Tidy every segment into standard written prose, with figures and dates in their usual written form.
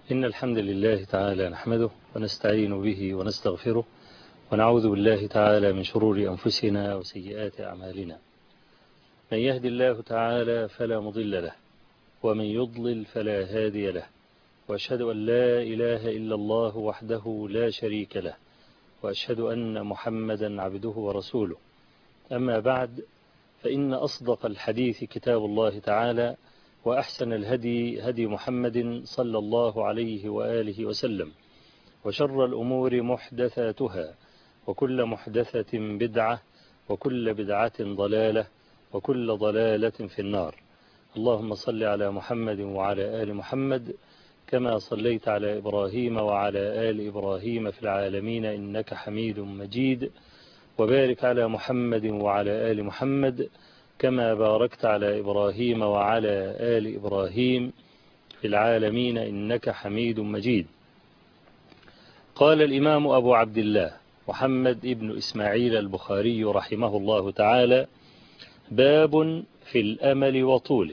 إن الحمد لله تعالى نحمده ونستعين به ونستغفره ونعوذ بالله تعالى من شرور أنفسنا وسيئات أعمالنا. من يهد الله تعالى فلا مضل له ومن يضلل فلا هادي له، وأشهد أن لا إله إلا الله وحده لا شريك له، وأشهد أن محمدا عبده ورسوله. أما بعد، فإن أصدق الحديث كتاب الله تعالى، وأحسن الهدي هدي محمد صلى الله عليه وآله وسلم، وشر الأمور محدثاتها، وكل محدثة بدعة، وكل بدعة ضلالة، وكل ضلالة في النار. اللهم صل على محمد وعلى آل محمد كما صليت على إبراهيم وعلى آل إبراهيم في العالمين إنك حميد مجيد، وبارك على محمد وعلى آل محمد كما باركت على إبراهيم وعلى آل إبراهيم في العالمين إنك حميد مجيد. قال الإمام أبو عبد الله محمد ابن إسماعيل البخاري رحمه الله تعالى: باب في الأمل وطوله.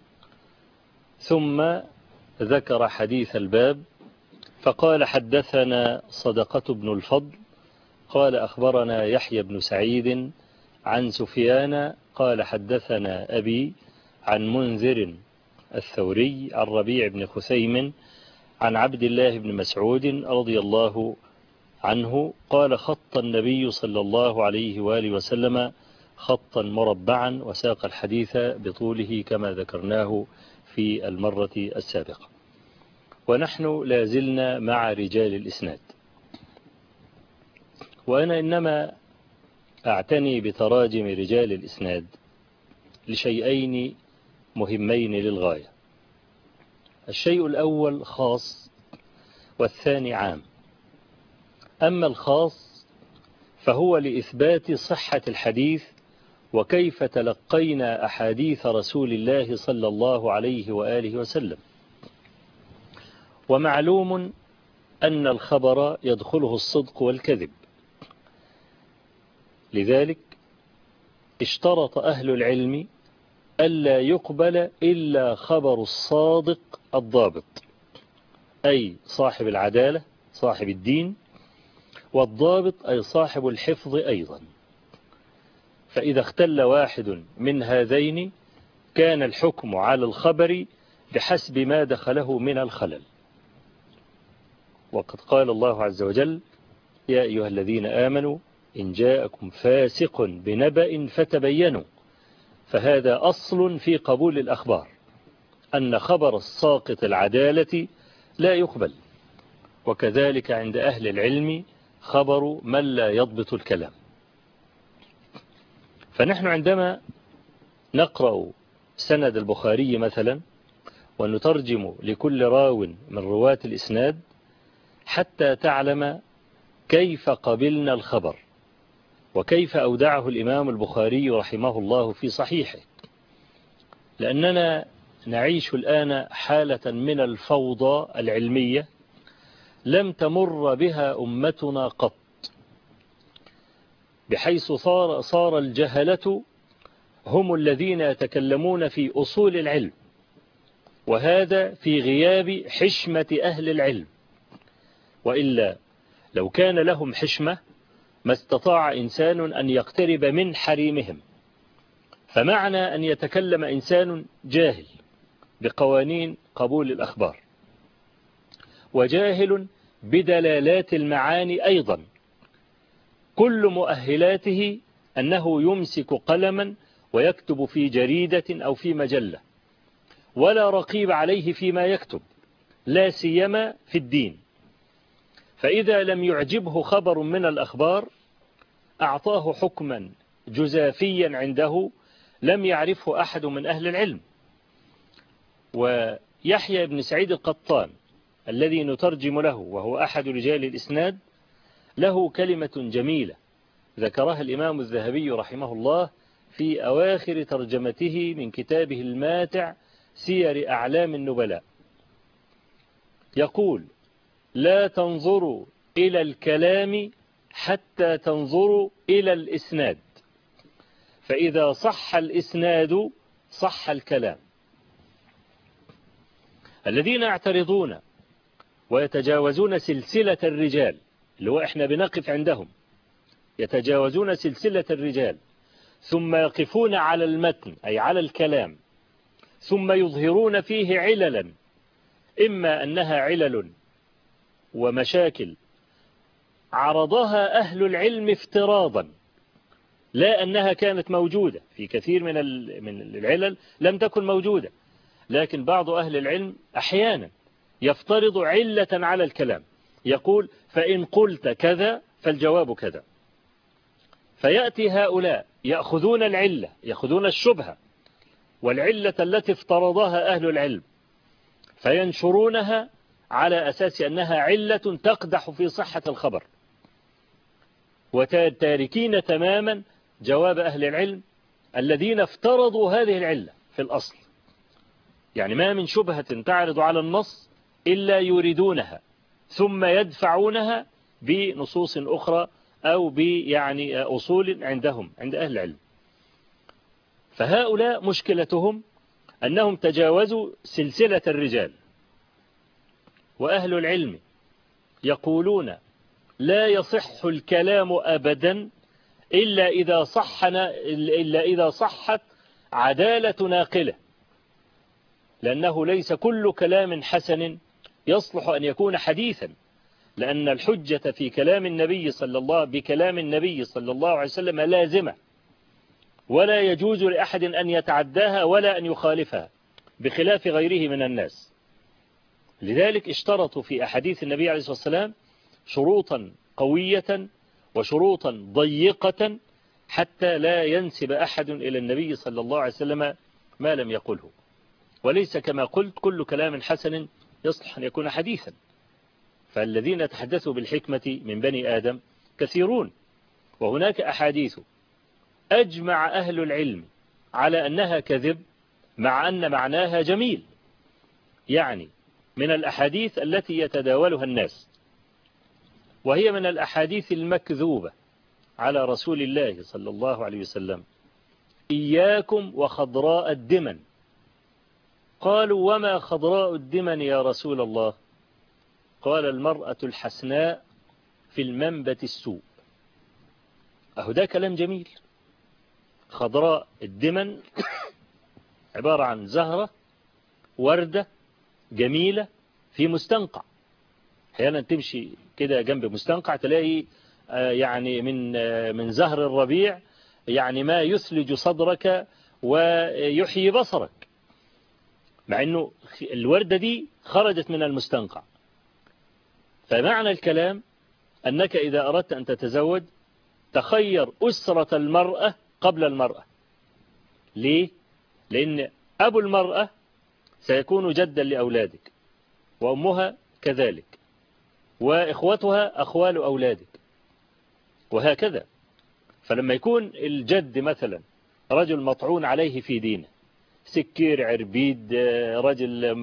ثم ذكر حديث الباب فقال: حدثنا صدقة بن الفضل قال أخبرنا يحيى بن سعيد عن سفيان قال حدثنا أبي عن منذر الثوري عن ربيع بن خثيم عن عبد الله بن مسعود رضي الله عنه قال: خط النبي صلى الله عليه وآله وسلم خطا مربعا، وساق الحديث بطوله كما ذكرناه في المرة السابقة. ونحن لازلنا مع رجال الإسناد، وأنا إنما أعتني بتراجم رجال الإسناد لشيئين مهمين للغاية: الشيء الأول خاص والثاني عام. أما الخاص فهو لإثبات صحة الحديث وكيف تلقينا أحاديث رسول الله صلى الله عليه وآله وسلم. ومعلوم أن الخبر يدخله الصدق والكذب، لذلك اشترط أهل العلم ألا يقبل إلا خبر الصادق الضابط، أي صاحب العدالة صاحب الدين، والضابط أي صاحب الحفظ أيضا. فإذا اختل واحد من هذين كان الحكم على الخبر بحسب ما دخله من الخلل. وقد قال الله عز وجل: يا أيها الذين آمنوا إن جاءكم فاسق بنبأ فتبينوا. فهذا أصل في قبول الأخبار، أن خبر الساقط العدالة لا يقبل. وكذلك عند أهل العلم خبر من لا يضبط الكلام. فنحن عندما نقرأ سند البخاري مثلا ونترجم لكل راو من رواة الإسناد حتى تعلم كيف قبلنا الخبر وكيف أودعه الإمام البخاري رحمه الله في صحيحه، لأننا نعيش الآن حالة من الفوضى العلمية لم تمر بها أمتنا قط، بحيث صار الجهلة هم الذين يتكلمون في أصول العلم، وهذا في غياب حشمة أهل العلم. وإلا لو كان لهم حشمة ما استطاع إنسان أن يقترب من حريمهم. فمعنى أن يتكلم إنسان جاهل بقوانين قبول الأخبار وجاهل بدلالات المعاني أيضا، كل مؤهلاته أنه يمسك قلما ويكتب في جريدة أو في مجلة، ولا رقيب عليه فيما يكتب، لا سيما في الدين. فإذا لم يعجبه خبر من الأخبار أعطاه حكما جزافيا عنده لم يعرفه أحد من أهل العلم. ويحيى بن سعيد القطان الذي نترجم له وهو أحد رجال الإسناد له كلمة جميلة ذكرها الإمام الذهبي رحمه الله في أواخر ترجمته من كتابه الماتع سير أعلام النبلاء. يقول: لا تنظروا إلى الكلام حتى تنظروا إلى الإسناد، فإذا صح الإسناد صح الكلام. الذين يعترضون ويتجاوزون سلسلة الرجال اللي هو إحنا بنقف عندهم، يتجاوزون سلسلة الرجال ثم يقفون على المتن أي على الكلام، ثم يظهرون فيه عللا، إما أنها علل ومشاكل عرضها أهل العلم افتراضا، لا أنها كانت موجودة في كثير من العلل لم تكن موجودة، لكن بعض أهل العلم أحيانا يفترض علة على الكلام، يقول فإن قلت كذا فالجواب كذا، فيأتي هؤلاء يأخذون العلة، يأخذون الشبهة والعلة التي افترضها أهل العلم فينشرونها على أساس أنها علة تقدح في صحة الخبر، وتاركين تماما جواب أهل العلم الذين افترضوا هذه العلة في الأصل. يعني ما من شبهة تعرض على النص إلا يريدونها ثم يدفعونها بنصوص أخرى أو يعني أصول عندهم عند أهل العلم. فهؤلاء مشكلتهم أنهم تجاوزوا سلسلة الرجال، وأهل العلم يقولون لا يصح الكلام أبدا إلا إذا صحت عدالة ناقله، لأنه ليس كل كلام حسن يصلح أن يكون حديثا، لأن الحجة في كلام النبي بكلام النبي صلى الله عليه وسلم لازمة، ولا يجوز لأحد أن يتعداها ولا أن يخالفها بخلاف غيره من الناس. لذلك اشترطوا في أحاديث النبي عليه الصلاة والسلام شروطا قوية وشروطا ضيقة حتى لا ينسب أحد إلى النبي صلى الله عليه وسلم ما لم يقله. وليس كما قلت كل كلام حسن يصلح أن يكون حديثا، فالذين يتحدثوا بالحكمة من بني آدم كثيرون، وهناك أحاديث أجمع أهل العلم على أنها كذب مع أن معناها جميل، يعني من الأحاديث التي يتداولها الناس، وهي من الأحاديث المكذوبة على رسول الله صلى الله عليه وسلم: إياكم وخضراء الدمن. قالوا وما خضراء الدمن يا رسول الله؟ قال المرأة الحسناء في المنبت السوء. أهو ده كلام جميل. خضراء الدمن عبارة عن زهرة وردة جميلة في مستنقع، أحيانا تمشي كده جنب مستنقع تلاقي يعني من زهر الربيع يعني ما يثلج صدرك ويحيي بصرك، مع أنه الوردة دي خرجت من المستنقع. فمعنى الكلام أنك إذا أردت أن تتزوج تخير أسرة المرأة قبل المرأة. ليه؟ لأن أبو المرأة سيكون جدا لأولادك، وأمها كذلك، وإخوتها أخوال أولادك، وهكذا. فلما يكون الجد مثلا رجل مطعون عليه في دينه، سكير عربيد، رجل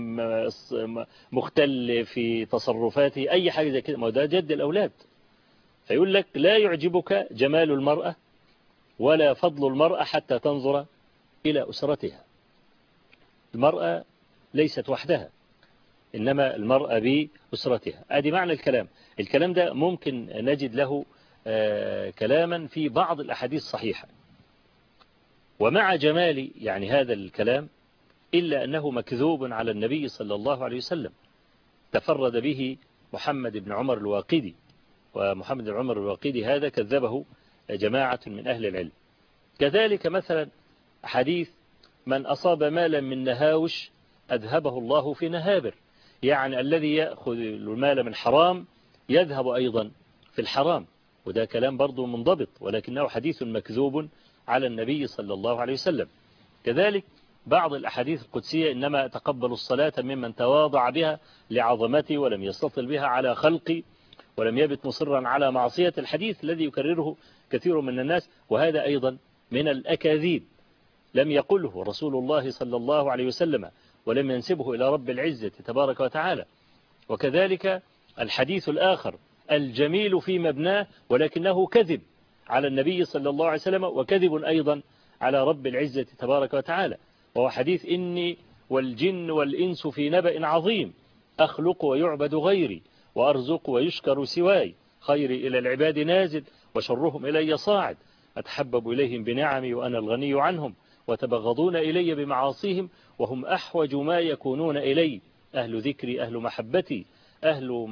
مختل في تصرفاته، أي حاجة زي كده، ما ده جد الأولاد. فيقول لك لا يعجبك جمال المرأة ولا فضل المرأة حتى تنظر إلى أسرتها. المرأة ليست وحدها، إنما المرأة بأسرتها. أدي معنى الكلام. الكلام ده ممكن نجد له كلاما في بعض الأحاديث الصحيحة، ومع جمال يعني هذا الكلام إلا أنه مكذوب على النبي صلى الله عليه وسلم، تفرد به محمد بن عمر الواقدي، ومحمد بن عمر الواقدي هذا كذبه جماعة من أهل العلم. كذلك مثلا حديث من أصاب مالا من نهاوش أذهبه الله في نهابر، يعني الذي يأخذ المال من حرام يذهب أيضا في الحرام، وده كلام برضو منضبط، ولكنه حديث مكذوب على النبي صلى الله عليه وسلم. كذلك بعض الأحاديث القدسية: إنما أتقبل الصلاة ممن تواضع بها لعظمتي ولم يستطل بها على خلقي ولم يبت مصرا على معصية، الحديث الذي يكرره كثير من الناس، وهذا أيضا من الأكاذيب، لم يقله رسول الله صلى الله عليه وسلم ولم ينسبه إلى رب العزة تبارك وتعالى. وكذلك الحديث الآخر الجميل في مبناه ولكنه كذب على النبي صلى الله عليه وسلم، وكذب أيضا على رب العزة تبارك وتعالى، وهو حديث إني والجن والإنس في نبأ عظيم أخلق ويعبد غيري، وأرزق ويشكر سواي، خيري إلى العباد نازل، وشرهم إلي صاعد، أتحبب إليهم بنعمي وأنا الغني عنهم، وتبغضون إلي بمعاصيهم، وهم أحوج ما يكونون إلي، أهل ذكري أهل محبتي، أهل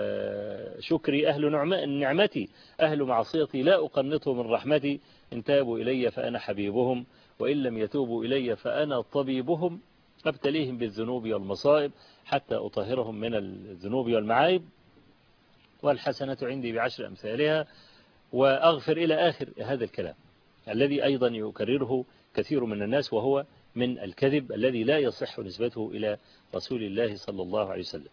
شكري أهل نعمتي، أهل معصيتي لا أقنطه من رحمتي، إن تابوا إلي فأنا حبيبهم، وإن لم يتوبوا إلي فأنا طبيبهم، أبتليهم بالذنوب والمصائب حتى أطهرهم من الذنوب والمعايب، والحسنة عندي بعشر أمثالها، وأغفر إلى آخر هذا الكلام الذي أيضا يكرره كثير من الناس، وهو من الكذب الذي لا يصح نسبته إلى رسول الله صلى الله عليه وسلم.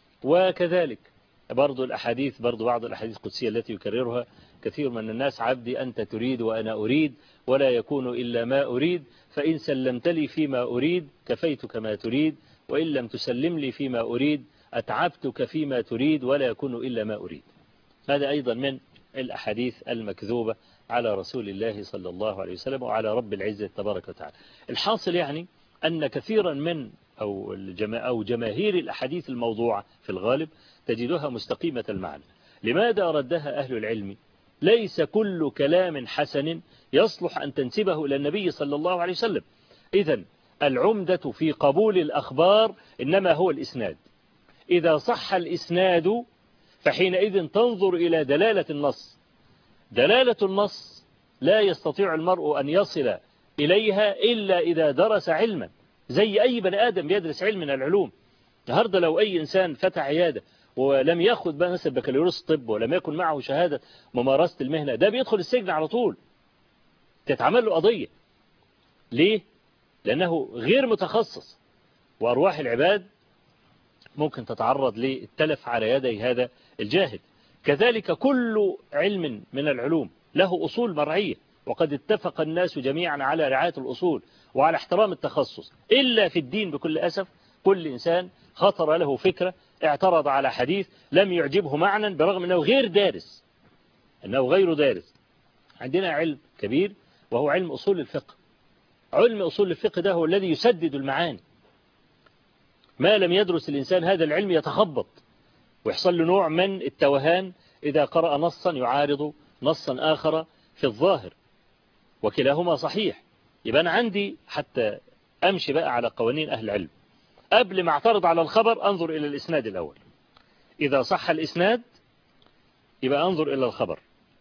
وكذلك برضو الأحاديث، برضو بعض الأحاديث القدسية التي يكررها كثير من الناس: عبدي أنت تريد وأنا أريد، ولا يكون إلا ما أريد، فإن سلمت لي فيما أريد كفيتك ما تريد، وإن لم تسلم لي فيما أريد أتعبتك فيما تريد، ولا يكون إلا ما أريد. هذا أيضا من الأحاديث المكذوبة على رسول الله صلى الله عليه وسلم وعلى رب العزة تبارك وتعالى. الحاصل يعني أن كثيرا من أو جماهير الأحاديث الموضوعة في الغالب تجدها مستقيمة المعنى. لماذا ردها أهل العلم؟ ليس كل كلام حسن يصلح أن تنسبه إلى النبي صلى الله عليه وسلم. إذن العمدة في قبول الأخبار إنما هو الإسناد. إذا صح الإسناد فحينئذ تنظر إلى دلالة النص. دلالة النص لا يستطيع المرء أن يصل إليها إلا إذا درس علما، زي أي بني آدم يدرس علم من العلوم. النهارده لو أي إنسان فتح عيادة ولم يأخذ بقى مثلا بكالوريوس طب ولم يكن معه شهادة ممارسة المهنة، ده بيدخل السجن على طول، تتعمل له قضية. ليه؟ لأنه غير متخصص، وأرواح العباد ممكن تتعرض للتلف على يدي هذا الجاهل. كذلك كل علم من العلوم له أصول مرعية، وقد اتفق الناس جميعا على رعاية الأصول وعلى احترام التخصص، إلا في الدين بكل أسف كل إنسان خطر له فكرة، اعترض على حديث لم يعجبه معنى برغم أنه غير دارس، أنه غير دارس. عندنا علم كبير وهو علم أصول الفقه. علم أصول الفقه ده هو الذي يسدد المعاني. ما لم يدرس الإنسان هذا العلم يتخبط ويحصل له نوع من التوهان إذا قرأ نصا يعارض نصا آخر في الظاهر وكلاهما صحيح. يبقى أنا عندي حتى أمشي بقى على قوانين أهل العلم، قبل ما اعترض على الخبر أنظر إلى الإسناد الأول. إذا صح الإسناد يبقى أنظر إلى الخبر.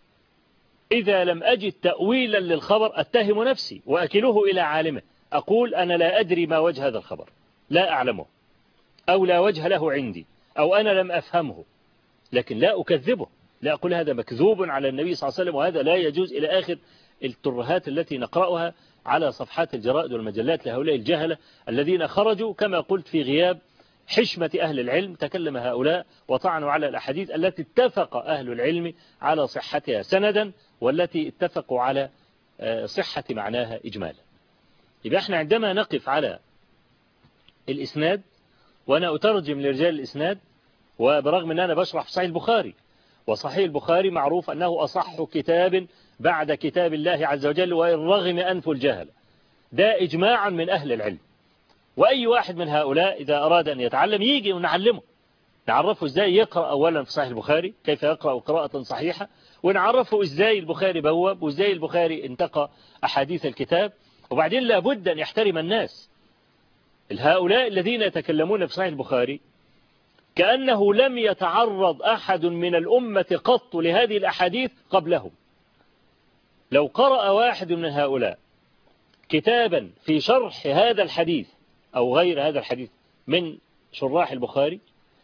إذا لم أجد تأويلا للخبر أتهم نفسي وأكله إلى عالمه، أقول أنا لا أدري ما وجه هذا الخبر، لا أعلمه، أو لا وجه له عندي، أو أنا لم أفهمه، لكن لا أكذبه، لا أقول هذا مكذوب على النبي صلى الله عليه وسلم وهذا لا يجوز، إلى آخر الترهات التي نقرأها على صفحات الجرائد والمجلات لهؤلاء الجهلة الذين خرجوا كما قلت في غياب حشمة أهل العلم. تكلم هؤلاء وطعنوا على الأحاديث التي اتفق أهل العلم على صحتها سندا، والتي اتفقوا على صحة معناها إجمالا. يبقى احنا عندما نقف على الإسناد، وأنا أترجم لرجال الإسناد، وبرغم أن أنا بشرح في صحيح البخاري، وصحيح البخاري معروف أنه أصح كتاب بعد كتاب الله عز وجل وإن رغم أنف الجهل، ده إجماعا من أهل العلم. وأي واحد من هؤلاء إذا أراد أن يتعلم يجي ونعلمه، نعرفه إزاي يقرأ أولا في صحيح البخاري، كيف يقرأ قراءة صحيحة، ونعرفه إزاي البخاري بواب، وإزاي البخاري انتقى أحاديث الكتاب. وبعدين لابد أن يحترم الناس. هؤلاء الذين يتكلمون في صحيح البخاري كأنه لم يتعرض أحد من الأمة قط لهذه الأحاديث قبلهم. لو قرأ واحد من هؤلاء كتابا في شرح هذا الحديث أو غير هذا الحديث من شراح البخاري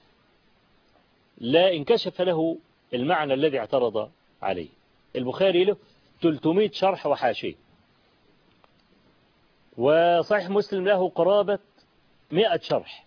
لا انكشف له المعنى الذي اعترض عليه. البخاري له 300 شرح وحاشية، وصحيح مسلم له قرابة 100 شرح.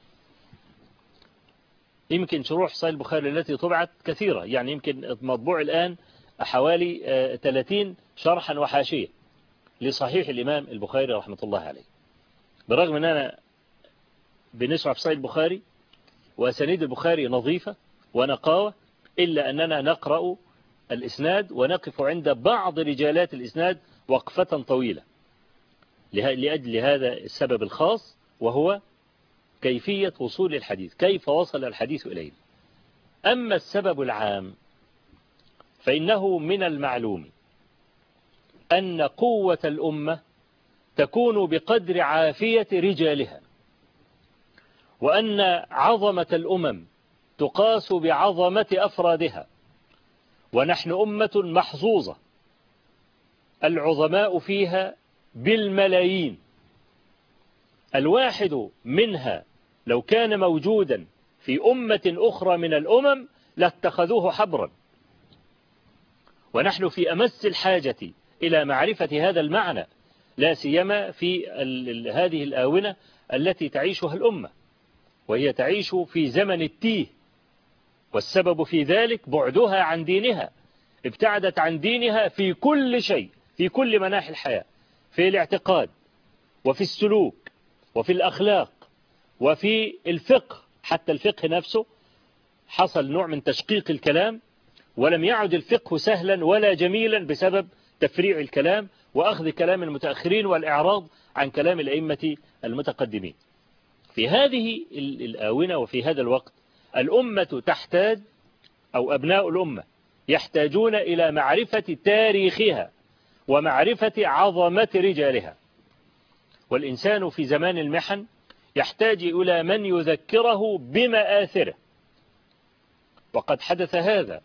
يمكن شروح صحيح البخاري التي طبعت كثيرة، يعني يمكن مطبوع الآن حوالي 30 شرحا وحاشية لصحيح الإمام البخاري رحمة الله عليه. برغم أننا بنشرح في صحيح البخاري وأسانيد البخاري نظيفة ونقاوة، إلا أننا نقرأ الإسناد ونقف عند بعض رجالات الإسناد وقفة طويلة لأجل هذا السبب الخاص، وهو كيفية وصول الحديث، كيف وصل الحديث إلينا. أما السبب العام فإنه من المعلوم أن قوة الأمة تكون بقدر عافية رجالها، وأن عظمة الأمم تقاس بعظمة أفرادها، ونحن أمة محظوظة العظماء فيها بالملايين، الواحد منها لو كان موجودا في أمة أخرى من الأمم لاتخذوه حبرا، ونحن في أمس الحاجة إلى معرفة هذا المعنى، لا سيما في هذه الآونة التي تعيشها الأمة، وهي تعيش في زمن التيه، والسبب في ذلك بعدها عن دينها، ابتعدت عن دينها في كل شيء، في كل مناحي الحياة، في الاعتقاد وفي السلوك وفي الأخلاق وفي الفقه، حتى الفقه نفسه حصل نوع من تشقيق الكلام، ولم يعد الفقه سهلا ولا جميلا بسبب تفريع الكلام وأخذ كلام المتأخرين والإعراض عن كلام الأئمة المتقدمين. في هذه الآونة وفي هذا الوقت الأمة تحتاج، أو أبناء الأمة يحتاجون إلى معرفة تاريخها ومعرفة عظمة رجالها، والإنسان في زمان المحن يحتاج إلى من يذكره بمآثره، وقد حدث هذا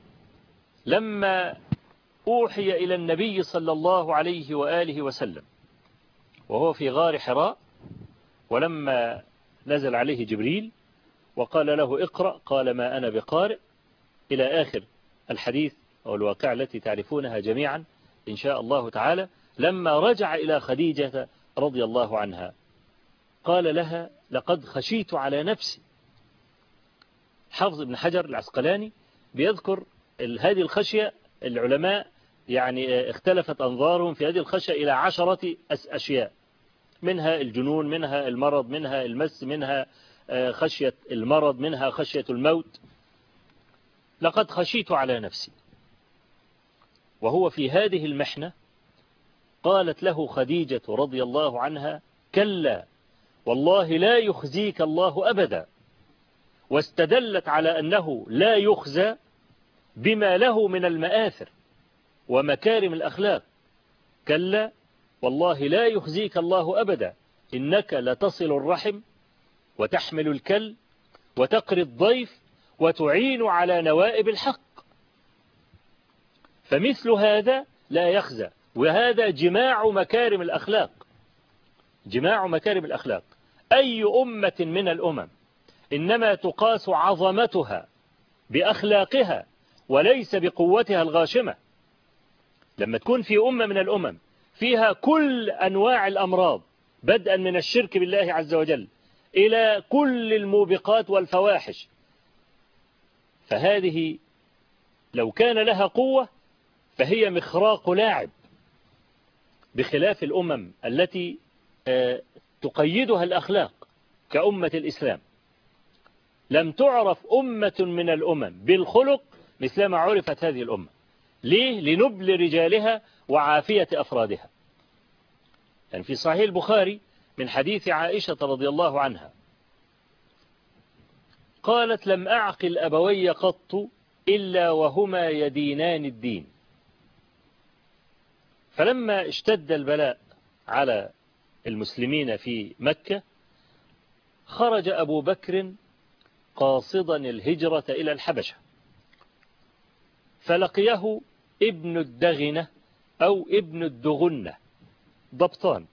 لما أوحي إلى النبي صلى الله عليه وآله وسلم وهو في غار حراء، ولما نزل عليه جبريل وقال له اقرأ قال ما أنا بقارئ، إلى آخر الحديث والواقع التي تعرفونها جميعا إن شاء الله تعالى. لما رجع إلى خديجة رضي الله عنها قال لها لقد خشيت على نفسي. حافظ ابن حجر العسقلاني بيذكر هذه الخشية، العلماء يعني اختلفت أنظارهم في هذه الخشية إلى 10 أشياء، منها الجنون، منها المرض، منها المس، منها خشية المرض، منها خشية الموت. لقد خشيت على نفسي، وهو في هذه المحنة قالت له خديجة رضي الله عنها كلا والله لا يخزيك الله أبدا، واستدلت على أنه لا يخزى بما له من المآثر ومكارم الأخلاق. كلا والله لا يخزيك الله أبدا إنك لتصل الرحم وتحمل الكل وتقري الضيف وتعين على نوائب الحق، فمثل هذا لا يخزى، وهذا جماع مكارم الأخلاق، جماع مكارم الأخلاق. أي أمة من الأمم إنما تقاس عظمتها بأخلاقها وليس بقوتها الغاشمة. لما تكون في أمة من الأمم فيها كل أنواع الأمراض بدءا من الشرك بالله عز وجل إلى كل الموبقات والفواحش، فهذه لو كان لها قوة فهي مخراق لاعب، بخلاف الأمم التي تقيدها الأخلاق كأمة الإسلام. لم تعرف أمة من الأمم بالخلق مثلما عرفت هذه الأمة. ليه؟ لنبل رجالها وعافية أفرادها. يعني في صحيح البخاري من حديث عائشة رضي الله عنها قالت لم أعقل أبوي قط إلا وهما يدينان الدين، فلما اشتد البلاء على المسلمين في مكة خرج أبو بكر قاصدا الهجرة إلى الحبشة، فلقيه ابن الدغنة أو ابن الدغنة، ضبطان.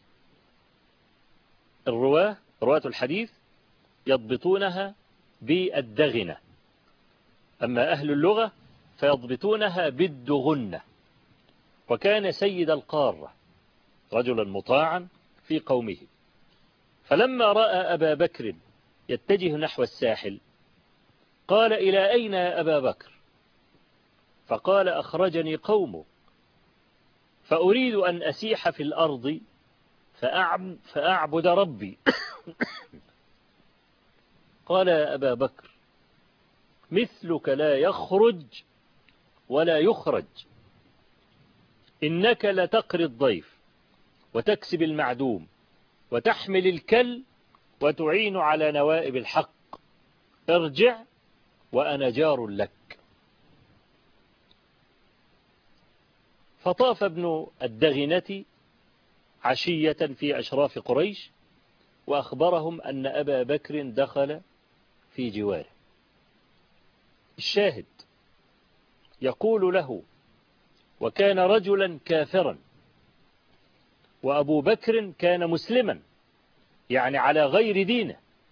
رواة الحديث يضبطونها بالدغنة، أما أهل اللغة فيضبطونها بالدغنة. وكان سيد القارة رجلا مطاعا في قومه، فلما رأى أبا بكر يتجه نحو الساحل قال إلى أين يا أبا بكر؟ فقال أخرجني قومه فأريد أن أسيح في الأرض فأعبد ربي. قال يا أبا بكر مثلك لا يخرج ولا يخرج، إنك لتقري الضيف وتكسب المعدوم وتحمل الكل وتعين على نوائب الحق، ارجع وأنا جار لك. فطاف ابن الدغنة عشية في أشراف قريش وأخبرهم أن أبا بكر دخل في جواره. الشاهد يقول له: وكان رجلا كافرا، وأبو بكر كان مسلما، يعني على غير دينه،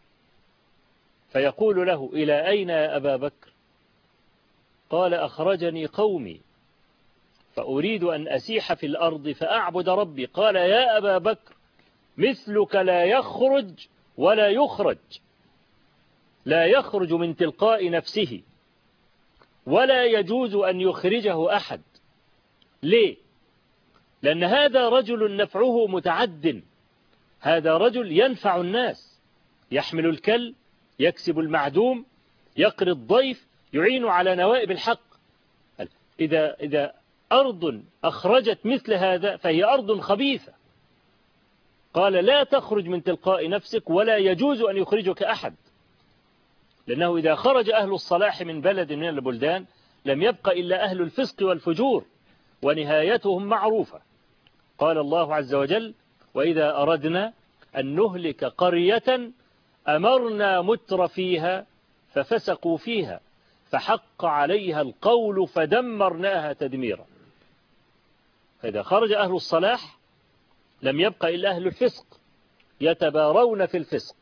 فيقول له: إلى أين يا أبا بكر؟ قال: أخرجني قومي فأريد أن أسيح في الأرض فأعبد ربي. قال: يا أبا بكر، مثلك لا يخرج ولا يخرج، لا يخرج من تلقاء نفسه ولا يجوز أن يخرجه أحد. ليه؟ لأن هذا رجل نفعه متعد، هذا رجل ينفع الناس، يحمل الكل، يكسب المعدوم، يقري الضيف، يعين على نوائب الحق. إذا أرض أخرجت مثل هذا فهي أرض خبيثة. قال: لا تخرج من تلقاء نفسك ولا يجوز أن يخرجك أحد، لأنه إذا خرج أهل الصلاح من بلد من البلدان لم يبق إلا أهل الفسق والفجور، ونهايتهم معروفة. قال الله عز وجل: وإذا أردنا أن نهلك قرية أمرنا متر فيها ففسقوا فيها فحق عليها القول فدمرناها تدميرا. فإذا خرج أهل الصلاح لم يبق إلا أهل الفسق يتبارون في الفسق.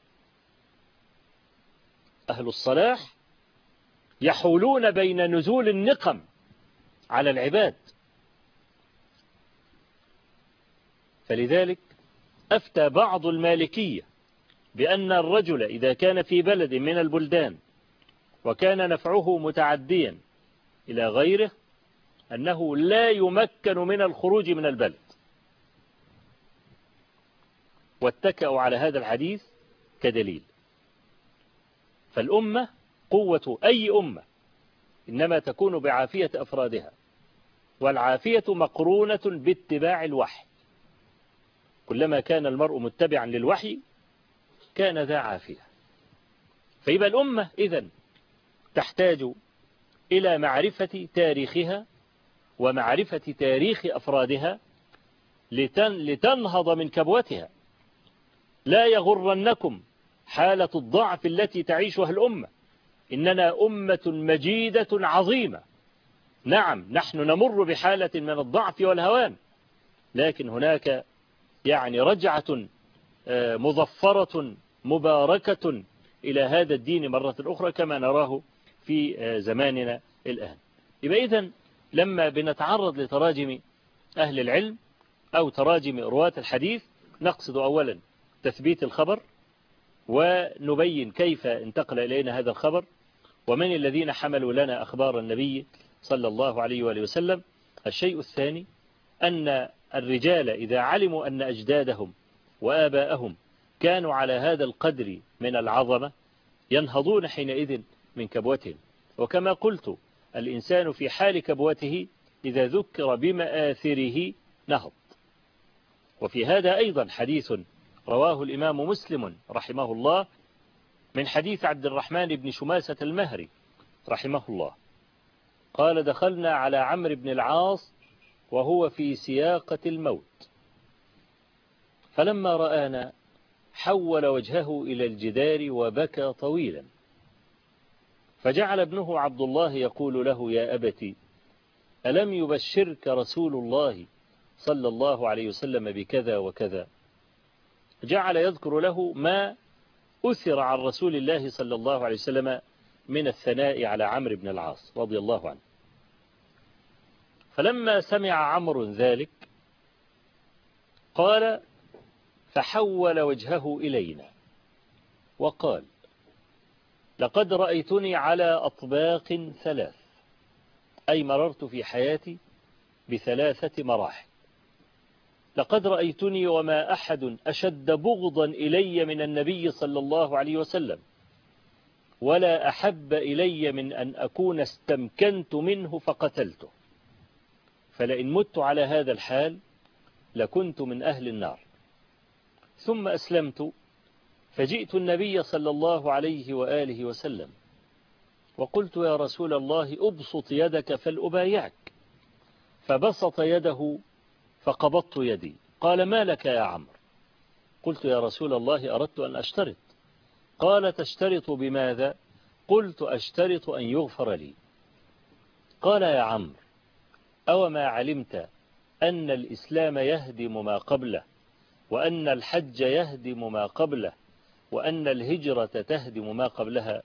أهل الصلاح يحولون بين نزول النقم على العباد. فلذلك أفتى بعض المالكية بأن الرجل إذا كان في بلد من البلدان وكان نفعه متعديا إلى غيره أنه لا يمكن من الخروج من البلد، واتكأوا على هذا الحديث كدليل. فالأمة، قوة أي أمة إنما تكون بعافية أفرادها، والعافية مقرونة باتباع الوحي. كلما كان المرء متبعا للوحي كان ذا عافية. فيبقى الأمة إذن تحتاج إلى معرفة تاريخها ومعرفة تاريخ أفرادها لتنهض من كبوتها. لا يغرنكم حالة الضعف التي تعيشها الأمة، إننا أمة مجيدة عظيمة. نعم، نحن نمر بحالة من الضعف والهوان، لكن هناك يعني رجعة مظفرة مباركة إلى هذا الدين مرة أخرى كما نراه في زماننا الآن. يبقى إذن لما بنتعرض لتراجم أهل العلم أو تراجم رواة الحديث نقصد أولا تثبيت الخبر، ونبين كيف انتقل إلينا هذا الخبر، ومن الذين حملوا لنا أخبار النبي صلى الله عليه وآله وسلم. الشيء الثاني أن الرجال إذا علموا أن أجدادهم وآباءهم كانوا على هذا القدر من العظمة ينهضون حينئذ من كبوتهم. وكما قلت الإنسان في حال كبوته إذا ذكر بمآثره نهض. وفي هذا أيضا حديث رواه الإمام مسلم رحمه الله من حديث عبد الرحمن بن شماسة المهري رحمه الله قال: دخلنا على عمرو بن العاص وهو في سياقة الموت، فلما رآنا حول وجهه إلى الجدار وبكى طويلا، فجعل ابنه عبد الله يقول له: يا أبتي، ألم يبشرك رسول الله صلى الله عليه وسلم بكذا وكذا؟ جعل يذكر له ما أثر عن رسول الله صلى الله عليه وسلم من الثناء على عمرو بن العاص رضي الله عنه. فلما سمع عمرو ذلك قال: فحول وجهه إلينا وقال: لقد رأيتني على أطباق ثلاث، أي مررت في حياتي بثلاثة مراحل. لقد رأيتني وما أحد أشد بغضا إلي من النبي صلى الله عليه وسلم، ولا أحب إلي من أن أكون استمكنت منه فقتلته، فلئن مت على هذا الحال لكنت من أهل النار. ثم أسلمت فجئت النبي صلى الله عليه وآله وسلم وقلت يا رسول الله أبسط يدك فلأبايعك، فبسط يده فقبضت يدي. قال ما لك يا عمرو؟ قلت يا رسول الله أردت أن أشترط. قال تشترط بماذا؟ قلت أشترط أن يغفر لي. قال يا عمرو أو ما علمت أن الإسلام يهدم ما قبله، وأن الحج يهدم ما قبله، وأن الهجرة تهدم ما قبلها؟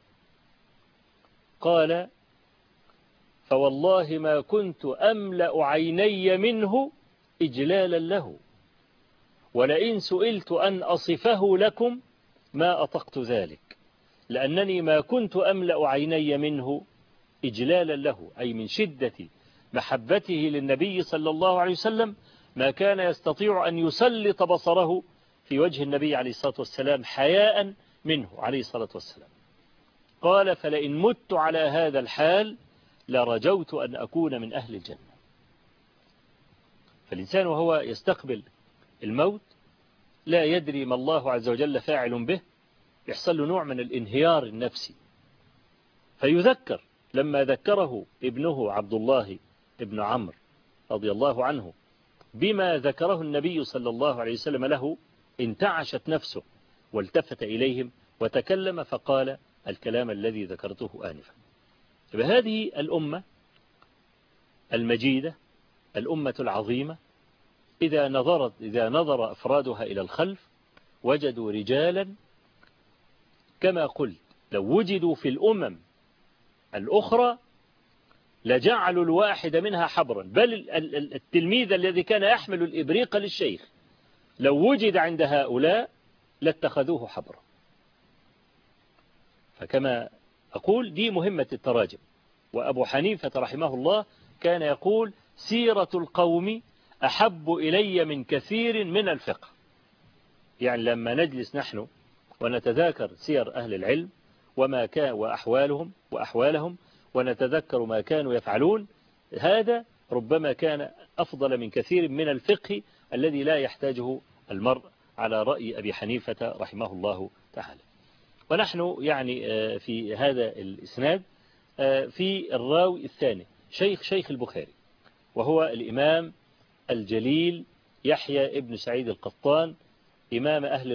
قال فوالله ما كنت أملأ عيني منه إجلالا له، ولئن سئلت أن أصفه لكم ما أطقت ذلك، لأنني ما كنت أملأ عيني منه إجلالا له، أي من شدة محبته للنبي صلى الله عليه وسلم ما كان يستطيع أن يسلط بصره في وجه النبي عليه الصلاة والسلام حياء منه عليه الصلاة والسلام. قال فلئن مت على هذا الحال لرجوت أن أكون من أهل الجنة. فالإنسان وهو يستقبل الموت لا يدري ما الله عز وجل فاعل به، يحصل له نوع من الانهيار النفسي، فيذكر لما ذكره ابنه عبد الله ابن عمرو رضي الله عنه بما ذكره النبي صلى الله عليه وسلم له، انتعشت نفسه والتفت إليهم وتكلم فقال الكلام الذي ذكرته آنفا. فهذه الأمة المجيدة، الأمة العظيمة، إذا نظر أفرادها إلى الخلف وجدوا رجالا كما قلت لو وجدوا في الأمم الأخرى لجعلوا الواحد منها حبرا، بل التلميذ الذي كان يحمل الإبريق للشيخ لو وجد عند هؤلاء لاتخذوه حبرا. فكما أقول دي مهمة التراجم. وأبو حنيفة رحمه الله كان يقول سيرة القوم أحب إلي من كثير من الفقه. يعني لما نجلس نحن ونتذاكر سير أهل العلم وما كان وأحوالهم ونتذكر ما كانوا يفعلون، هذا ربما كان أفضل من كثير من الفقه الذي لا يحتاجه المرء على رأي أبي حنيفة رحمه الله تعالى. ونحن يعني في هذا الإسناد في الراوي الثاني شيخ البخاري، وهو الإمام الجليل يحيى ابن سعيد القطان، إمام أهل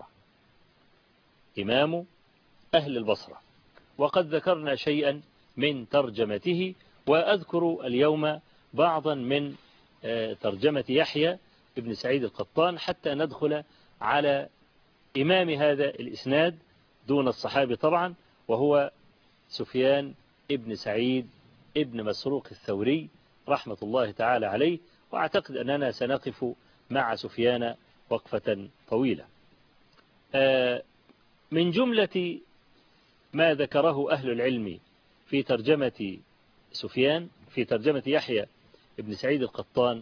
البصرة. وقد ذكرنا شيئا من ترجمته، وأذكر اليوم بعضا من ترجمة يحيى ابن سعيد القطان حتى ندخل على إمام هذا الإسناد دون الصحابي طبعا، وهو سفيان ابن سعيد ابن مسروق الثوري رحمة الله تعالى عليه. وأعتقد أننا سنقف مع سفيان وقفة طويلة. من جملة ما ذكره أهل العلم في ترجمة سفيان في ترجمة يحيى ابن سعيد القطان،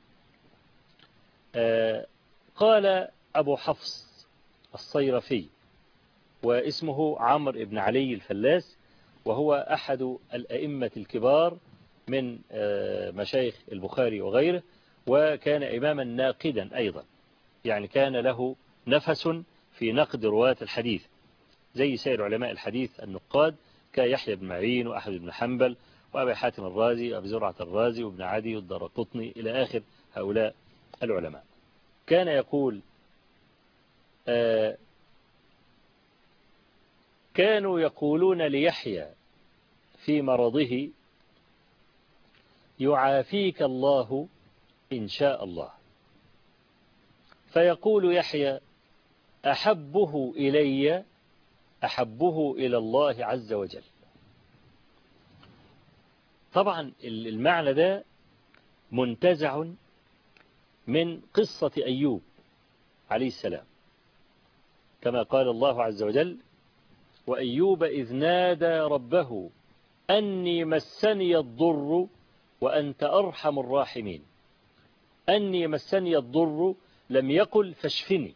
قال أبو حفص الصيرفي واسمه عمرو ابن علي الفلاس، وهو أحد الأئمة الكبار من مشايخ البخاري وغيره، وكان إماما ناقدا أيضا، يعني كان له نفس في نقد رواة الحديث زي سائر علماء الحديث النقاد كيحيى بن معين وأحمد بن حنبل وأبي حاتم الرازي وأبي زرعة الرازي وابن عدي والدارقطني إلى آخر هؤلاء العلماء. كان يقول كانوا يقولون ليحيى في مرضه يعافيك الله إن شاء الله، فيقول يحيى أحبه إلى الله عز وجل. طبعا المعنى ده منتزع من قصة أيوب عليه السلام، كما قال الله عز وجل وأيوب إذ نادى ربه أني مسني الضر وأنت أرحم الراحمين. أني مسني الضر لم يقل فاشفني،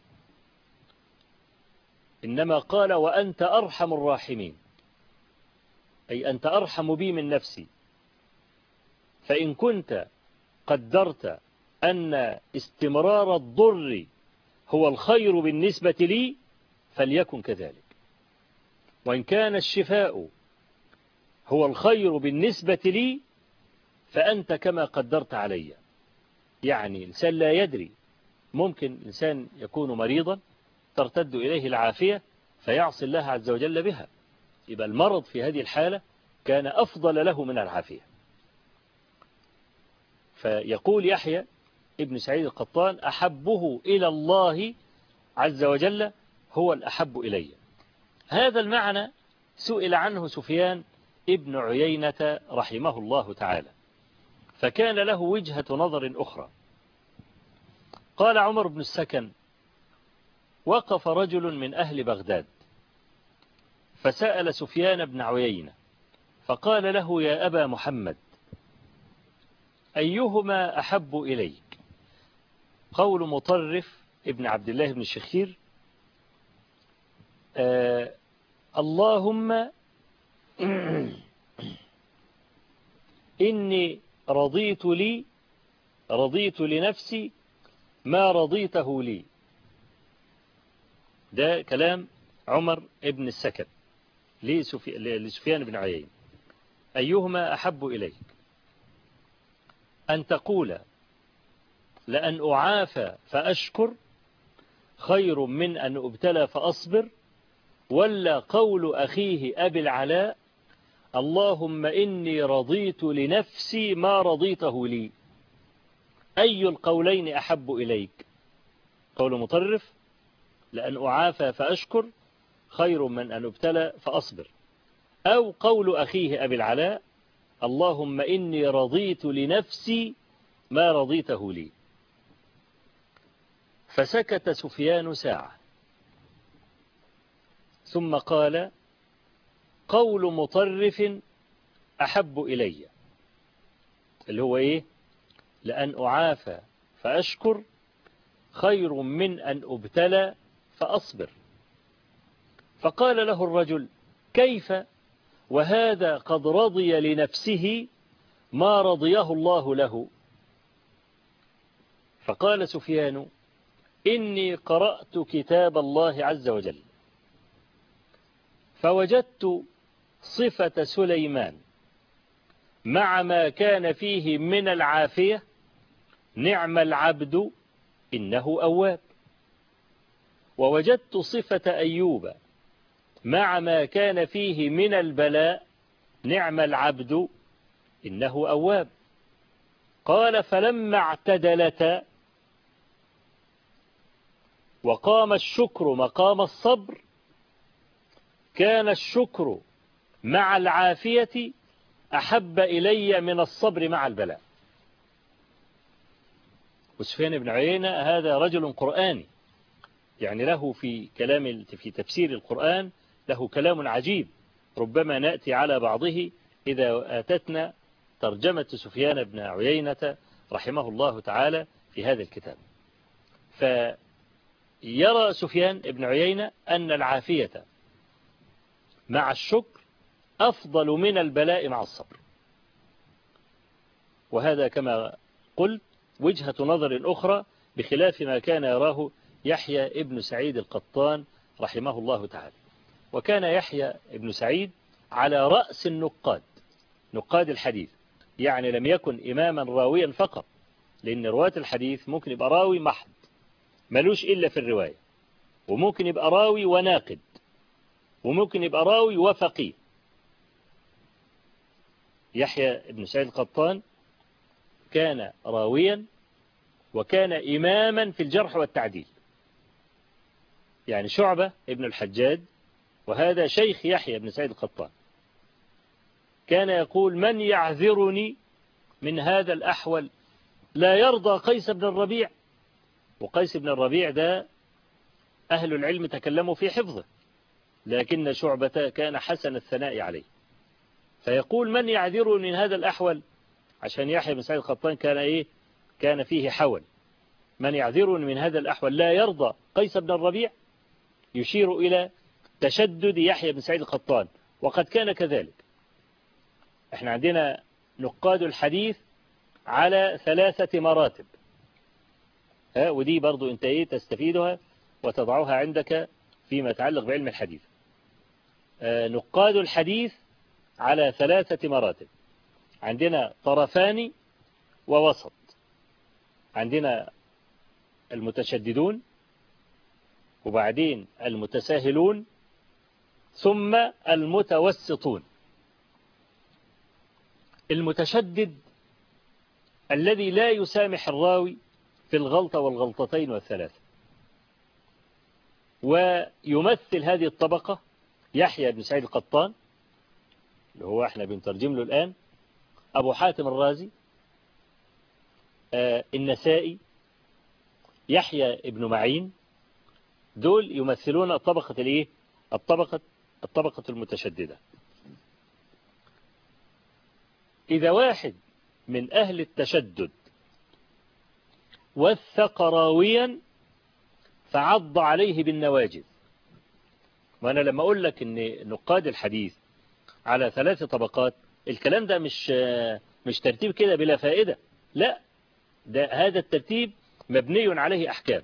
إنما قال وأنت أرحم الراحمين، أي أنت أرحم بي من نفسي. فإن كنت قدرت أن استمرار الضر هو الخير بالنسبة لي فليكن كذلك. وإن كان الشفاء هو الخير بالنسبة لي فأنت كما قدرت علي. يعني الإنسان لا يدري، ممكن إنسان يكون مريضا ترتد إليه العافية فيعصي الله عز وجل بها، يبقى المرض في هذه الحالة كان أفضل له من العافية. فيقول يحيى ابن سعيد القطان: أحبه إلى الله عز وجل هو الأحب إلي. هذا المعنى سئل عنه سفيان ابن عيينة رحمه الله تعالى، فكان له وجهة نظر أخرى. قال عمر بن السكن: وقف رجل من أهل بغداد فسأل سفيان بن عيينة فقال له: يا أبا محمد، أيهما أحب إليك؟ قول مطرف ابن عبد الله بن الشخير: اللهم إني رضيت لنفسي ما رضيته لي. ده كلام عمر ابن السكن لسفيان بن عيينة: أيهما أحب إليك؟ أن تقول لأن أعافى فأشكر خير من أن أبتلى فأصبر، ولا قول أخيه أبي العلاء: اللهم إني رضيت لنفسي ما رضيته لي؟ أي القولين أحب إليك؟ قول مطرف: لأن أعافى فأشكر خير من أن أبتلى فأصبر، أو قول أخيه أبي العلاء: اللهم إني رضيت لنفسي ما رضيته لي. فسكت سفيان ساعة ثم قال: قول مطرف أحب إلي، اللي هو إيه؟ لأن أعافى فأشكر خير من أن أبتلى فأصبر. فقال له الرجل: كيف وهذا قد رضي لنفسه ما رضيه الله له؟ فقال سفيان: إني قرأت كتاب الله عز وجل فوجدت صفة سليمان مع ما كان فيه من العافية: نعم العبد إنه أواب. ووجدت صفة أيوب مع ما كان فيه من البلاء: نعم العبد إنه أواب. قال: فلما اعتدلتا وقام الشكر مقام الصبر كان الشكر مع العافية أحب إلي من الصبر مع البلاء. وسفيان بن عيينة هذا رجل قرآني، يعني له في تفسير القرآن له كلام عجيب، ربما نأتي على بعضه إذا آتتنا ترجمة سفيان بن عيينة رحمه الله تعالى في هذا الكتاب. فيرى سفيان بن عيينة أن العافية مع الشكر أفضل من البلاء مع الصبر، وهذا كما قلت وجهة نظر أخرى بخلاف ما كان يراه يحيى ابن سعيد القطان رحمه الله تعالى. وكان يحيى ابن سعيد على رأس نقاد الحديث، يعني لم يكن إماما راويا فقط، لأن رواة الحديث ممكن يبقى راوي محض ملوش إلا في الرواية، وممكن يبقى راوي وناقد، وممكن يبقى راوي وفقيه. يحيى ابن سعيد القطان كان راويا وكان إماما في الجرح والتعديل، يعني شعبة ابن الحجاج وهذا شيخ يحيى بن سعيد القطان كان يقول: من يعذرني من هذا الأحول لا يرضى قيس بن الربيع. وقيس بن الربيع ده أهل العلم تكلموا في حفظه، لكن شعبة كان حسن الثناء عليه، فيقول: من يعذرني من هذا الأحول، عشان يحيى بن سعيد القطان كان فيه حول. من يعذرني من هذا الأحول لا يرضى قيس بن الربيع، يشير إلى تشدد يحيى بن سعيد القطان، وقد كان كذلك. احنا عندنا نقاد الحديث على 3 مراتب، ودي برضو انت تستفيدها وتضعها عندك فيما يتعلق بعلم الحديث. نقاد الحديث على 3 مراتب. عندنا طرفان ووسط. عندنا المتشددون، وبعدين المتساهلون، ثم المتوسطون. المتشدد الذي لا يسامح الراوي في الغلطة والغلطتين والثلاثة. ويمثل هذه الطبقة يحيى بن سعيد القطان اللي هو احنا بنترجم له الآن، أبو حاتم الرازي، النسائي، يحيى ابن معين. دول يمثلون الطبقة الايه؟ الطبقة المتشددة. إذا واحد من أهل التشدد وثق راويا فعض عليه بالنواجذ. وأنا لما أقول لك أن نقاد الحديث على 3 طبقات، الكلام ده مش ترتيب كده بلا فائدة، لا، هذا الترتيب مبني عليه أحكام.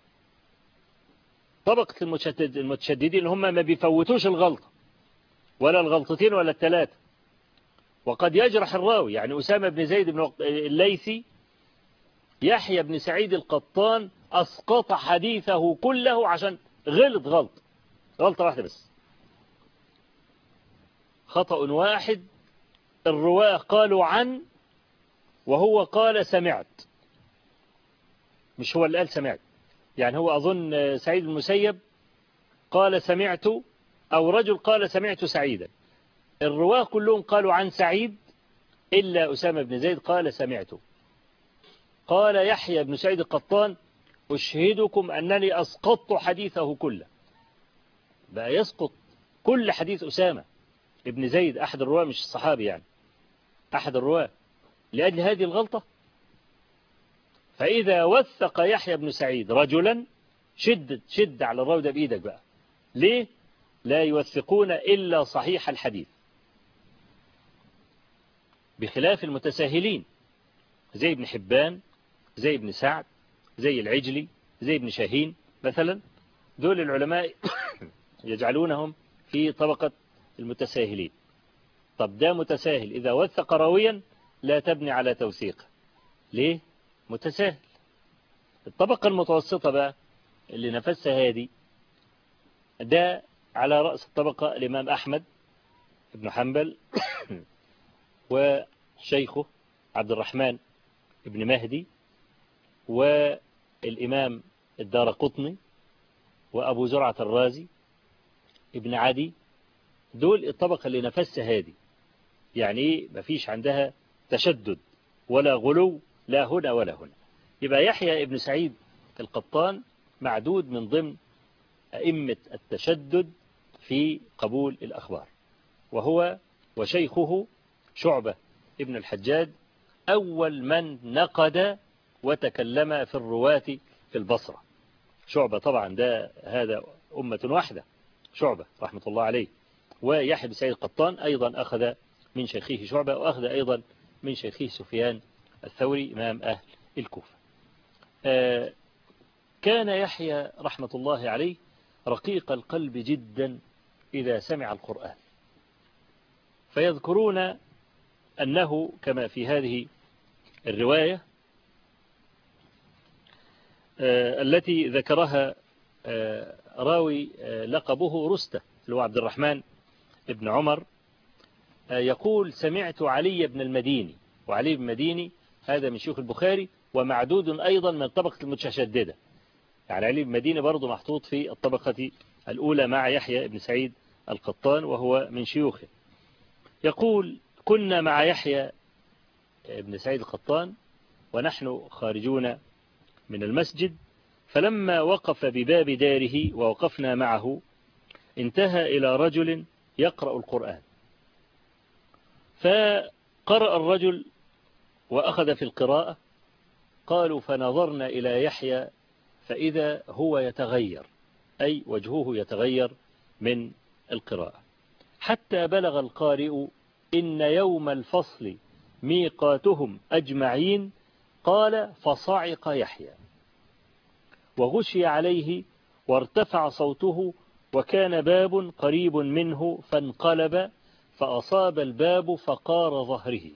طبقة المتشددين هم ما بيفوتوش الغلطة ولا الغلطتين ولا ال3، وقد يجرح الراوي. يعني أسامة بن زيد بن الليثي، يحيى بن سعيد القطان أسقط حديثه كله عشان غلطة واحدة بس، خطأ واحد. الرواة قالوا عن، وهو قال سمعت، مش هو اللي قال سمعت. يعني هو أظن سعيد المسيب قال سمعت، أو رجل قال سمعت سعيدا. الرواة كلهم قالوا عن سعيد إلا أسامة بن زيد قال سمعت. قال يحيى بن سعيد القطان أشهدكم أنني أسقطت حديثه كله. بقى يسقط كل حديث أسامة ابن زيد أحد الرواة، مش الصحابي يعني، أحد الرواة، لأجل هذه الغلطة. فإذا وثق يحيى بن سعيد رجلا شد على الراوي ده بإيدك بقى. ليه؟ لا يوثقون إلا صحيح الحديث، بخلاف المتساهلين زي ابن حبان، زي ابن سعد، زي العجلي، زي ابن شاهين مثلا. دول العلماء يجعلونهم في طبقة المتساهلين. طب ده متساهل، إذا وثق راويا لا تبني على توثيقه. ليه؟ متساهل. الطبقة المتوسطة بقى اللي نفسها هذه، ده على رأس الطبقة الإمام أحمد بن حنبل وشيخه عبد الرحمن بن مهدي، والإمام الدارقطني، وأبو زرعة الرازي، ابن عدي. دول الطبقة اللي نفسها هذه، يعني إيه؟ مفيش عندها تشدد ولا غلو، لا هنا ولا هنا. يبقى يحيى ابن سعيد القطان معدود من ضمن أئمة التشدد في قبول الأخبار، وهو وشيخه شعبة ابن الحجاج أول من نقد وتكلم في الرواة في البصرة. شعبة طبعا هذا أمة واحدة، شعبة رحمة الله عليه. ويحيى بن سعيد القطان أيضا أخذ من شيخه شعبة، وأخذ أيضا من شيخه سفيان الثوري إمام أهل الكوفة. كان يحيى رحمة الله عليه رقيق القلب جدا إذا سمع القرآن، فيذكرون أنه كما في هذه الرواية التي ذكرها راوي لقبه رستة اللي هو عبد الرحمن ابن عمر، يقول سمعت علي بن المديني. وعلي بن المديني هذا من شيوخ البخاري، ومعدود أيضا من طبقة المتشددة. يعني علي بن المديني برضه محطوط في الطبقة الأولى مع يحيى بن سعيد القطان، وهو من شيوخه. يقول كنا مع يحيى بن سعيد القطان ونحن خارجون من المسجد، فلما وقف بباب داره ووقفنا معه انتهى إلى رجل يقرأ القرآن، فقرأ الرجل وأخذ في القراءة. قالوا فنظرنا إلى يحيى فإذا هو يتغير، أي وجهه يتغير من القراءة، حتى بلغ القارئ إن يوم الفصل ميقاتهم أجمعين. قال فصعق يحيى وغشي عليه وارتفع صوته وكان باب قريب منه فانقلب فأصاب الباب فقار ظهره،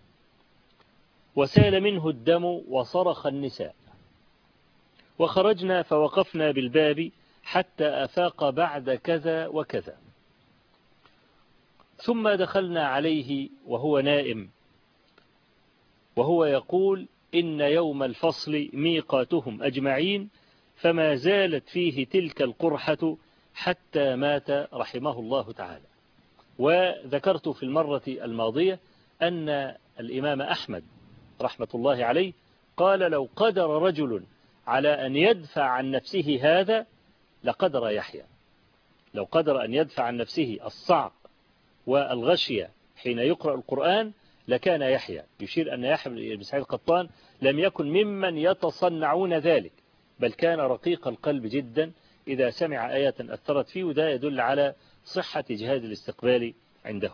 وسال منه الدم وصرخ النساء، وخرجنا فوقفنا بالباب حتى أفاق بعد كذا وكذا، ثم دخلنا عليه وهو نائم وهو يقول إن يوم الفصل ميقاتهم أجمعين، فما زالت فيه تلك القرحة حتى مات رحمه الله تعالى. وذكرت في المرة الماضية أن الإمام أحمد رحمة الله عليه قال لو قدر رجل على أن يدفع عن نفسه هذا لقدر يحيى، لو قدر أن يدفع عن نفسه الصعق والغشية حين يقرأ القرآن لكان يحيى، يشير أن يحيى بن سعيد القطان لم يكن ممن يتصنعون ذلك، بل كان رقيق القلب جدا إذا سمع آية أثرت فيه، وده يدل على صحة جهاد الاستقبال عنده.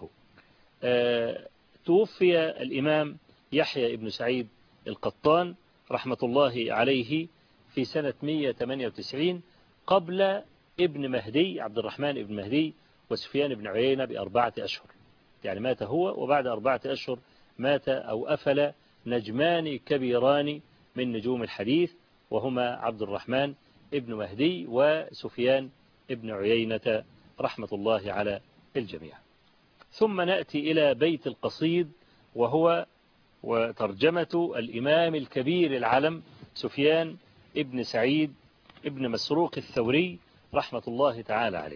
توفي الإمام يحيى بن سعيد القطان رحمة الله عليه في سنة 198 قبل ابن مهدي عبد الرحمن بن مهدي وسفيان بن عيينة ب4 أشهر، يعني مات هو وبعد 4 أشهر مات أو أفل نجمان كبيران من نجوم الحديث، وهما عبد الرحمن ابن مهدي وسفيان ابن عيينة رحمة الله على الجميع. ثم نأتي إلى بيت القصيد وهو وترجمة الإمام الكبير العلم سفيان ابن سعيد ابن مسروق الثوري رحمة الله تعالى عليه.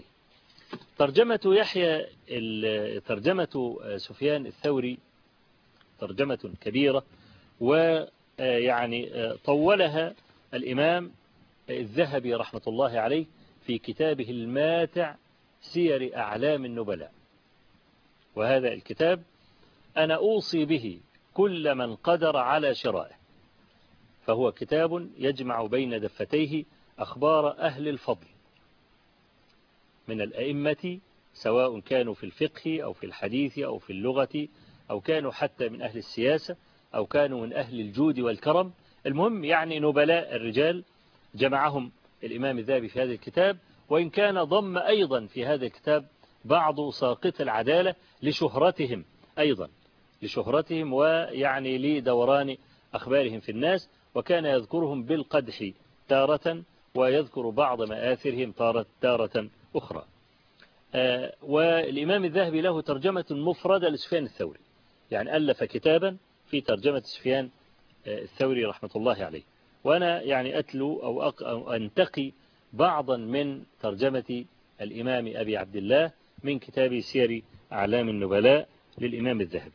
ترجمة سفيان الثوري ترجمة كبيرة، ويعني طولها الإمام الذهبي رحمة الله عليه في كتابه الماتع سير أعلام النبلاء، وهذا الكتاب أنا أوصي به كل من قدر على شرائه، فهو كتاب يجمع بين دفتيه أخبار أهل الفضل من الأئمة، سواء كانوا في الفقه أو في الحديث أو في اللغة أو كانوا حتى من أهل السياسة أو كانوا من أهل الجود والكرم، المهم يعني نبلاء الرجال جمعهم الإمام الذهبي في هذا الكتاب، وإن كان ضم أيضا في هذا الكتاب بعض ساقط العدالة لشهرتهم أيضا، لشهرتهم ويعني لدوران أخبارهم في الناس، وكان يذكرهم بالقدح تارة ويذكر بعض مآثرهم تارة أخرى. والإمام الذهبي له ترجمة مفردة لسفيان الثوري، يعني ألف كتابا في ترجمة سفيان الثوري رحمة الله عليه، وأنا يعني أتلو أو أنتقي بعضا من ترجمة الإمام أبي عبد الله من كتاب سير أعلام النبلاء للإمام الذهبي.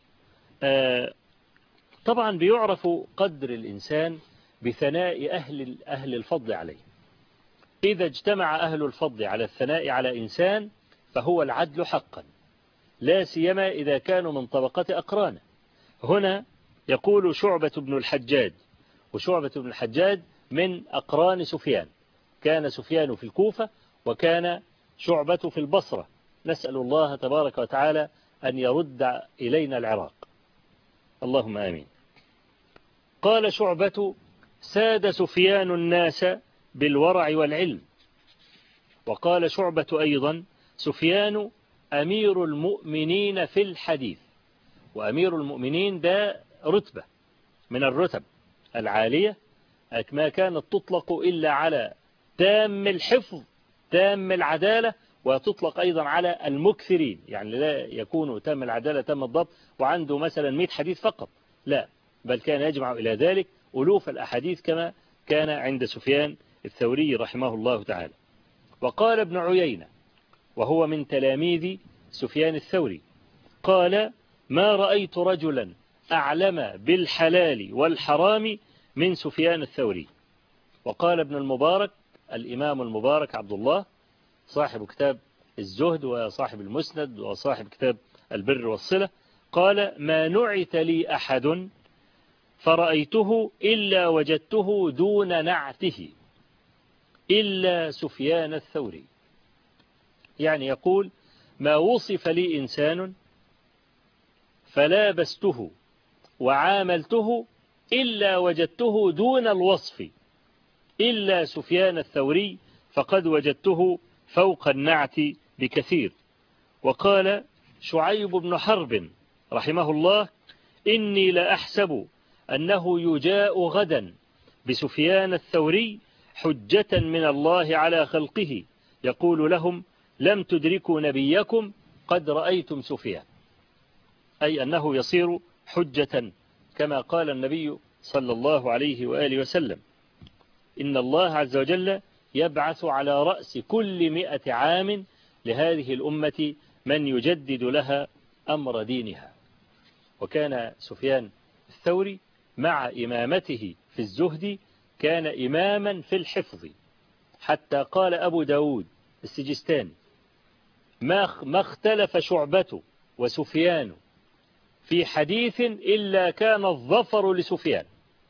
طبعا بيعرف قدر الإنسان بثناء أهل الفضل عليه، إذا اجتمع أهل الفضل على الثناء على إنسان فهو العدل حقا، لا سيما إذا كانوا من طبقة أقرانه. هنا يقول شعبة بن الحجاج، وشعبة بن الحجاج من أقران سفيان، كان سفيان في الكوفة وكان شعبة في البصرة، نسأل الله تبارك وتعالى أن يرد إلينا العراق، اللهم آمين. قال شعبة ساد سفيان الناس بالورع والعلم. وقال شعبة أيضا سفيان أمير المؤمنين في الحديث، وأمير المؤمنين ده رتبة من الرتب العالية ما كانت تطلق إلا على تام الحفظ تام العدالة، وتطلق أيضا على المكثرين، يعني لا يكون تام العدالة تام الضبط وعنده مثلا 100 حديث فقط، لا، بل كان يجمع إلى ذلك ألوف الأحاديث كما كان عند سفيان الثوري رحمه الله تعالى. وقال ابن عيينة وهو من تلاميذ سفيان الثوري قال ما رأيت رجلا أعلم بالحلال والحرام من سفيان الثوري. وقال ابن المبارك الإمام المبارك عبد الله صاحب كتاب الزهد وصاحب المسند وصاحب كتاب البر والصلة قال ما نعت لي أحد فرأيته إلا وجدته دون نعته إلا سفيان الثوري، يعني يقول ما وصف لي إنسان فلابسته وعاملته إلا وجدته دون الوصف إلا سفيان الثوري، فقد وجدته فوق النعت بكثير. وقال شعيب بن حرب رحمه الله: إني لأحسب أنه يجاء غدا بسفيان الثوري حجة من الله على خلقه يقول لهم: لم تدركوا نبيكم قد رأيتم سفيان، أي أنه يصير حجة كما قال النبي صلى الله عليه وآله وسلم: إن الله عز وجل يبعث على رأس كل 100 عام لهذه الأمة من يجدد لها أمر دينها. وكان سفيان الثوري مع إمامته في الزهد كان إماما في الحفظ، حتى قال أبو داود السجستاني: ما اختلف شعبة وسفيان في حديث إلا كان الظفر لسفيان.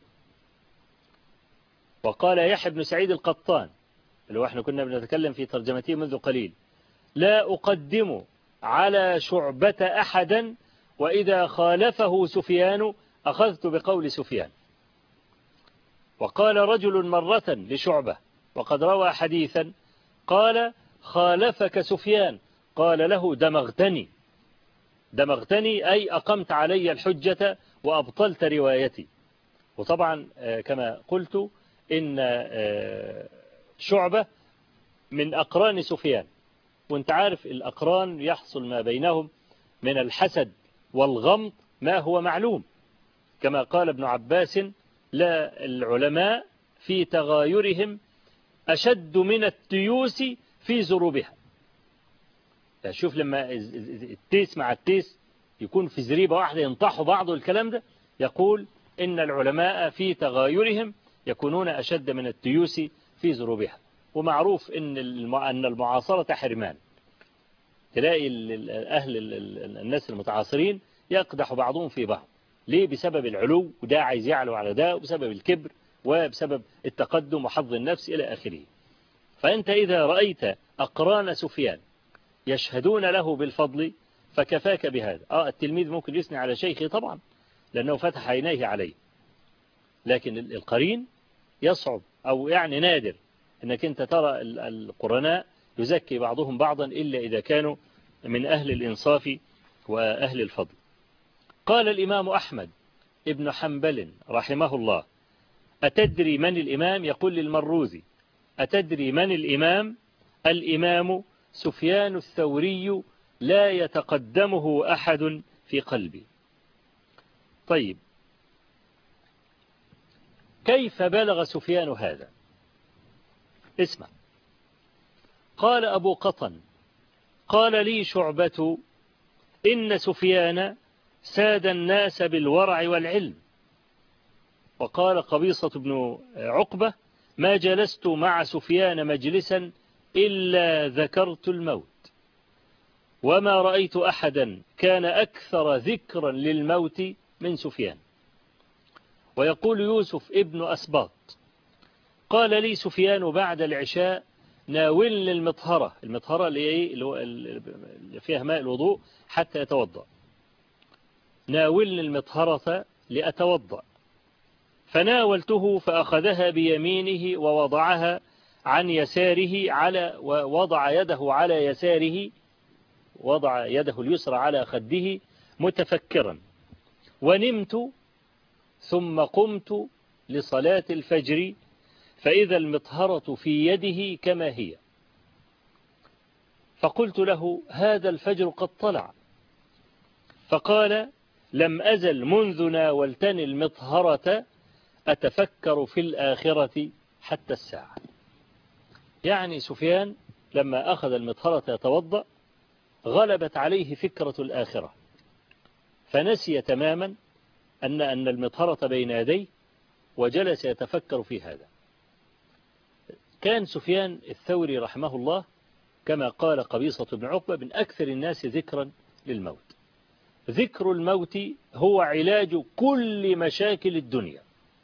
وقال يحيى بن سعيد القطان اللي احنا كنا بنتكلم في ترجمته منذ قليل: لا أقدم على شعبة أحدا، وإذا خالفه سفيان أخذت بقول سفيان. وقال رجل مرة لشعبة وقد روى حديثا قال: خالفك سفيان، قال له: دمغتني أي أقمت علي الحجة وأبطلت روايتي. وطبعا كما قلت إن شعبة من أقران سفيان، وانت عارف الأقران يحصل ما بينهم من الحسد والغمط ما هو معلوم، كما قال ابن عباس: لا العلماء في تغايرهم أشد من التيوس في زروبها. شوف لما التيس مع التيس يكون في زريبة واحدة ينطحوا بعض والكلام ده، يقول إن العلماء في تغايرهم يكونون أشد من التيوس في زروبها. ومعروف إن المعاصرة حرمان، تلاقي الناس المتعاصرين يقدح بعضهم في بعض. ليه؟ بسبب العلو، وده عايز يعلو على ده، وبسبب الكبر، وبسبب التقدم وحظ النفس إلى آخره. فأنت إذا رأيت أقران سفيان يشهدون له بالفضل فكفاك بهذا. التلميذ ممكن يثني على شيخه طبعا لأنه فتح عينيه عليه، لكن القرين يصعب أو يعني نادر أنك أنت ترى القرناء يزكي بعضهم بعضا إلا إذا كانوا من أهل الإنصاف وأهل الفضل. قال الإمام أحمد ابن حنبل رحمه الله: أتدري من الإمام؟ يقول للمروذي: أتدري من الإمام؟ الإمام سفيان الثوري لا يتقدمه أحد في قلبي. طيب، كيف بلغ سفيان هذا؟ اسمع. قال أبو قطن: قال لي شعبة: إن سفيان ساد الناس بالورع والعلم. وقال قبيصة بن عقبة: ما جلست مع سفيان مجلسا إلا ذكرت الموت، وما رأيت أحدا كان أكثر ذكرا للموت من سفيان. ويقول يوسف ابن أسباط: قال لي سفيان بعد العشاء: ناولني المطهرة اللي فيها ماء الوضوء حتى يتوضأ، ناولني المطهرة لأتوضأ. فناولته فأخذها بيمينه ووضعها عن يساره ووضع يده على يساره، وضع يده اليسرى على خده متفكرا. ونمت ثم قمت لصلاة الفجر فإذا المطهرة في يده كما هي. فقلت له: هذا الفجر قد طلع. فقال: لم أزل منذ ناولتني المطهرة أتفكر في الآخرة حتى الساعة. يعني سفيان لما أخذ المطهرة يتوضأ غلبت عليه فكرة الآخرة، فنسي تماما أن المطهرة بين يديه وجلس يتفكر في هذا. كان سفيان الثوري رحمه الله كما قال قبيصة بن عقبة من أكثر الناس ذكرا للموت. ذكر الموت هو علاج كل مشاكل الدنيا.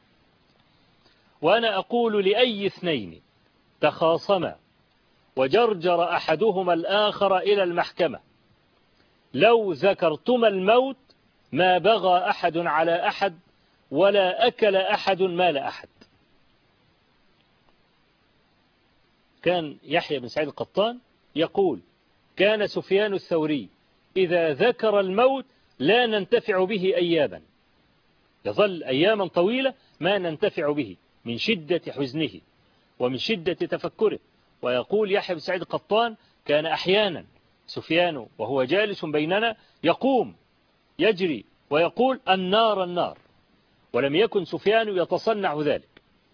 وأنا أقول لأي اثنين تخاصما وجرجر أحدهما الآخر إلى المحكمة: لو ذكرتما الموت ما بغى أحد على أحد ولا أكل أحد مال أحد. كان يحيى بن سعيد القطان يقول كان سفيان الثوري إذا ذكر الموت لا ننتفع به أياما، يظل أياما طويلة ما ننتفع به من شدة حزنه ومن شدة تفكره. ويقول يحيى بن سعيد القطان كان أحيانا سفيان وهو جالس بيننا يقوم يجري ويقول النار النار، ولم يكن سفيان يتصنع ذلك.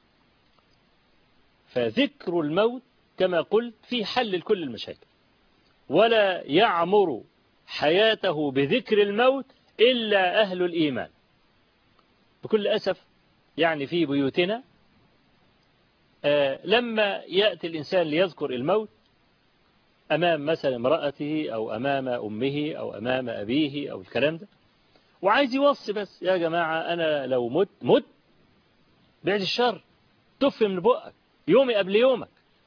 فذكر الموت كما قلت في حل لكل المشاكل، ولا يعمر حياته بذكر الموت إلا أهل الإيمان. بكل أسف يعني في بيوتنا لما يأتي الإنسان ليذكر الموت أمام مثلا امرأته أو أمام أمه أو أمام أبيه أو الكلام ده، وعايز يوصي بس يا جماعة أنا لو مت بعد الشر تف من بقك يومي قبل يومك،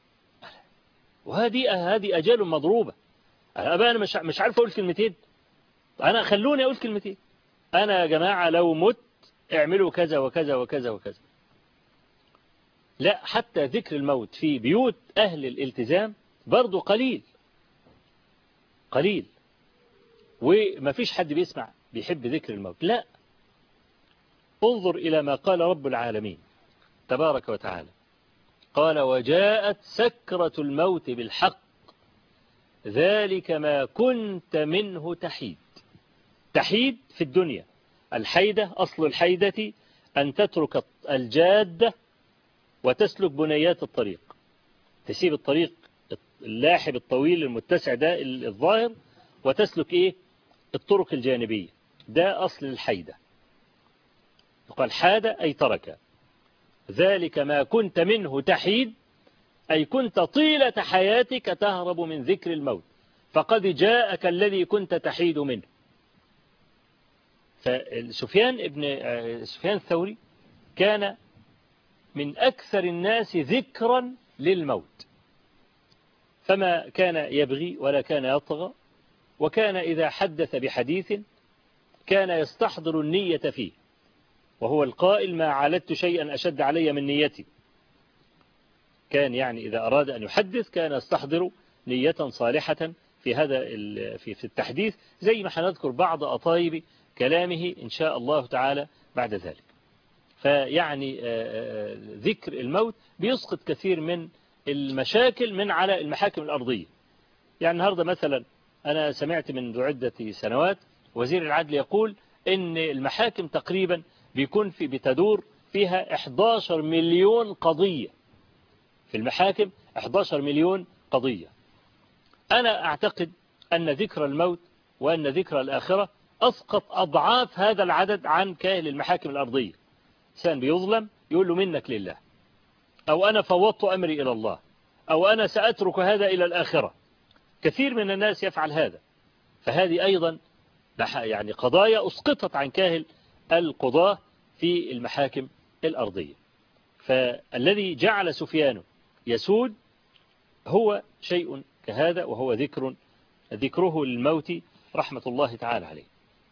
وهذه أجال مضروبة. أنا مش عارف أقول كلمتين، أنا خلوني أقول كلمتين، أنا يا جماعة لو مت اعملوا كذا وكذا وكذا وكذا. لا، حتى ذكر الموت في بيوت أهل الالتزام برضو قليل، وما فيش حد بيسمع بيحب ذكر الموت. لا، انظر إلى ما قال رب العالمين تبارك وتعالى، قال وجاءت سكرة الموت بالحق ذلك ما كنت منه تحيد. تحيد في الدنيا، الحيدة أصل الحيدة أن تترك الجادة وتسلك بنيات الطريق، تسيب الطريق اللاحب الطويل المتسع ده الظاهر وتسلك الطرق الجانبية، ده أصل الحيدة. يقال حاد أي ترك. ذلك ما كنت منه تحيد أي كنت طيلة حياتك تهرب من ذكر الموت، فقد جاءك الذي كنت تحيد منه. فسفيان الثوري كان من أكثر الناس ذكرا للموت، فما كان يبغي ولا كان يطغى، وكان إذا حدث بحديث كان يستحضر النية فيه، وهو القائل ما عالجت شيئا أشد علي من نيتي. كان يعني إذا أراد أن يحدث كان يستحضر نية صالحة في هذا في التحديث، زي ما هنذكر بعض أطايب كلامه إن شاء الله تعالى بعد ذلك. فيعني ذكر الموت بيسقط كثير من المشاكل من على المحاكم الأرضية. يعني النهاردة مثلا أنا سمعت منذ عدة سنوات وزير العدل يقول إن المحاكم تقريبا بتدور فيها 11 مليون قضية، في المحاكم 11 مليون قضية. أنا أعتقد أن ذكر الموت وأن ذكر الآخرة أسقط أضعاف هذا العدد عن كاهل المحاكم الأرضية. إنسان بيظلم يقول له منك لله، أو أنا فوضت أمري إلى الله، أو أنا سأترك هذا إلى الآخرة. كثير من الناس يفعل هذا. فهذه أيضا يعني قضايا أسقطت عن كاهل القضاة في المحاكم الأرضية. فالذي جعل سفيان يسود هو شيء كهذا، وهو ذكره للموت رحمة الله تعالى عليه.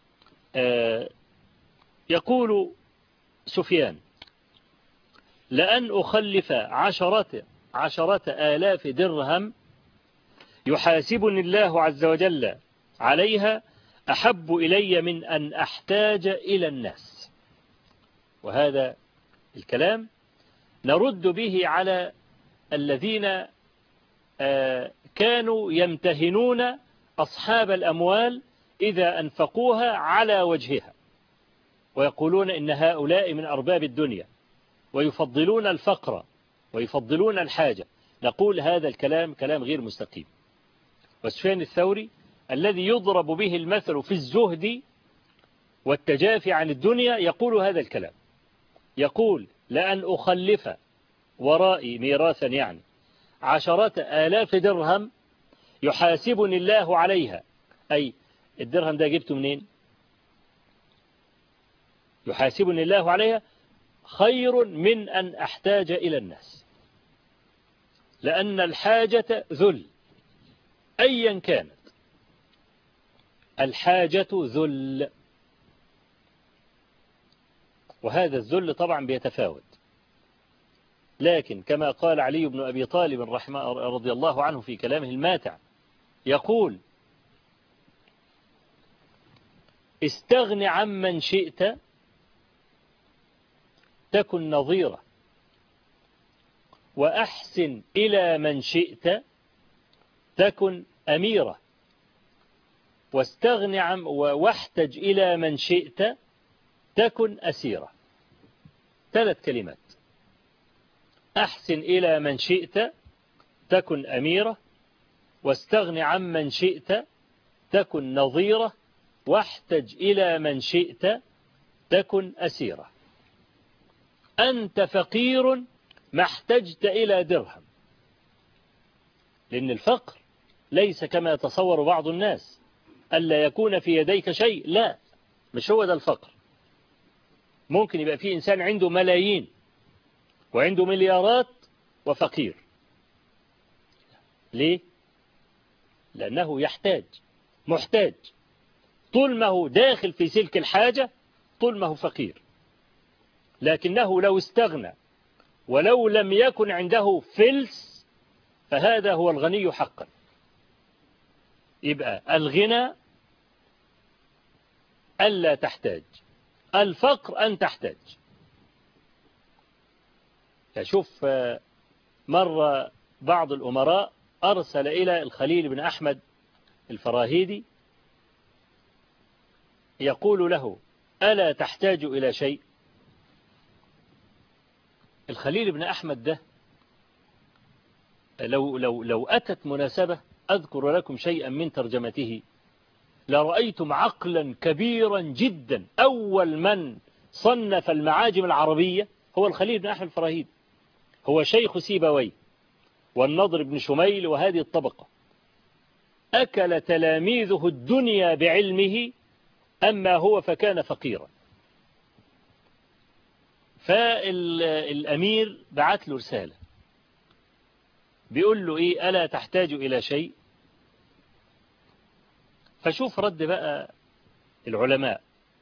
يقول سفيان لأن أخلف عشرة آلاف درهم يحاسبني الله عز وجل عليها أحب إلي من أن أحتاج إلى الناس. وهذا الكلام نرد به على الذين كانوا يمتهنون أصحاب الأموال إذا أنفقوها على وجهها، ويقولون إن هؤلاء من أرباب الدنيا ويفضلون الفقر ويفضلون الحاجة. نقول هذا الكلام كلام غير مستقيم. وسفيان الثوري الذي يضرب به المثل في الزهد والتجافي عن الدنيا يقول هذا الكلام، يقول لأن أخلف ورائي ميراثا يعني 10,000 درهم يحاسبني الله عليها، أي الدرهم ده جبته منين؟ يحاسبني الله عليها خير من أن أحتاج إلى الناس، لأن الحاجة ذل أيا كانت، الحاجة ذل، وهذا الذل طبعا بيتفاوت. لكن كما قال علي بن أبي طالب رضي الله عنه في كلامه الماتع يقول استغن عمن شئت تكن نظيرة، وأحسن إلى من شئت تكن أميرة، واحتج إلى من شئت تكن أسيرة. 3 كلمات: أحسن إلى من شئت تكن أميرة، واستغن عمن شئت تكن نظيرة، واحتج إلى من شئت تكن أسيرة. أنت فقير ما احتجت إلى درهم، لأن الفقر ليس كما يتصور بعض الناس ألا يكون في يديك شيء. لا، مش هو ده الفقر. ممكن يبقى في إنسان عنده ملايين وعنده مليارات وفقير. ليه؟ لأنه محتاج. طول ما هو داخل في سلك الحاجة طول ما هو فقير. لكنه لو استغنى ولو لم يكن عنده فلس فهذا هو الغني حقا. يبقى الغنى ألا تحتاج، الفقر أن تحتاج. شوف، مرة بعض الأمراء أرسل إلى الخليل بن أحمد الفراهيدي يقول له: ألا تحتاج إلى شيء؟ الخليل بن أحمد ده لو أتت مناسبة أذكر لكم شيئا من ترجمته لرأيتم عقلا كبيرا جدا. أول من صنف المعاجم العربية هو الخليل بن أحمد الفراهيدي، هو شيخ سيبويه والنضر بن شميل وهذه الطبقة. أكل تلاميذه الدنيا بعلمه، أما هو فكان فقيرا. فالأمير بعت له رسالة بيقول له إيه: ألا تحتاج إلى شيء؟ فشوف رد بقى العلماء.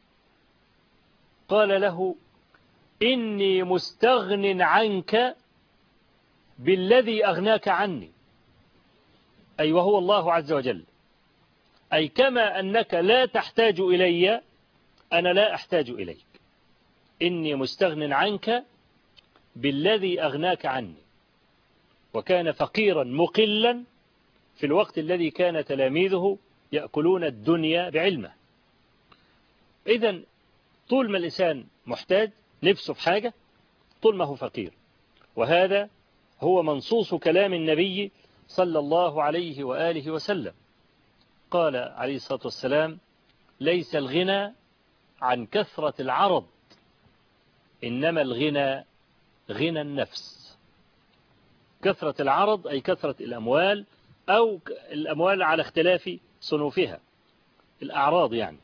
قال له: إني مستغن عنك بالذي أغناك عني، أي وهو الله عز وجل. أي كما أنك لا تحتاج إلي أنا لا أحتاج إليك. إني مستغن عنك بالذي أغناك عني. وكان فقيرا مقلا في الوقت الذي كان تلاميذه يأكلون الدنيا بعلمه. إذن طول ما الإنسان محتاج نفسه في حاجة طول ما هو فقير. وهذا هو منصوص كلام النبي صلى الله عليه وآله وسلم. قال عليه الصلاة والسلام: ليس الغنى عن كثرة العرض، إنما الغنى غنى النفس. كثرة العرض أي كثرة الأموال، أو الأموال على اختلاف صنوفها، الأعراض يعني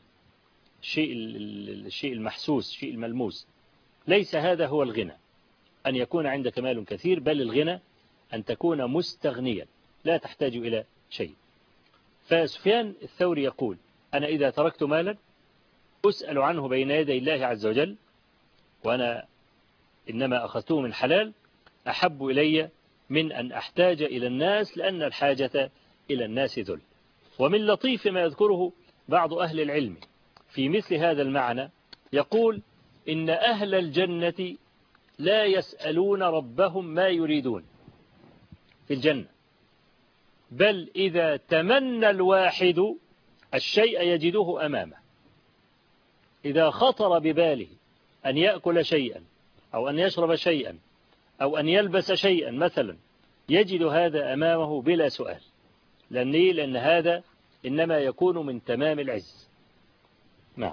الشيء المحسوس، الشيء الملموس. ليس هذا هو الغنى أن يكون عندك مال كثير، بل الغنى أن تكون مستغنيا لا تحتاج إلى شيء. فسفيان الثوري يقول: أنا إذا تركت مالا أسأل عنه بين يدي الله عز وجل، وأنا إنما أخذته من حلال، أحب إلي من أن أحتاج إلى الناس، لأن الحاجة إلى الناس ذل. ومن لطيف ما يذكره بعض أهل العلم في مثل هذا المعنى يقول: إن أهل الجنة لا يسألون ربهم ما يريدون في الجنة، بل إذا تمنى الواحد الشيء يجده أمامه. إذا خطر بباله أن يأكل شيئا أو أن يشرب شيئا أو أن يلبس شيئا مثلا يجد هذا أمامه بلا سؤال. لأن هذا إنما يكون من تمام العز. نعم.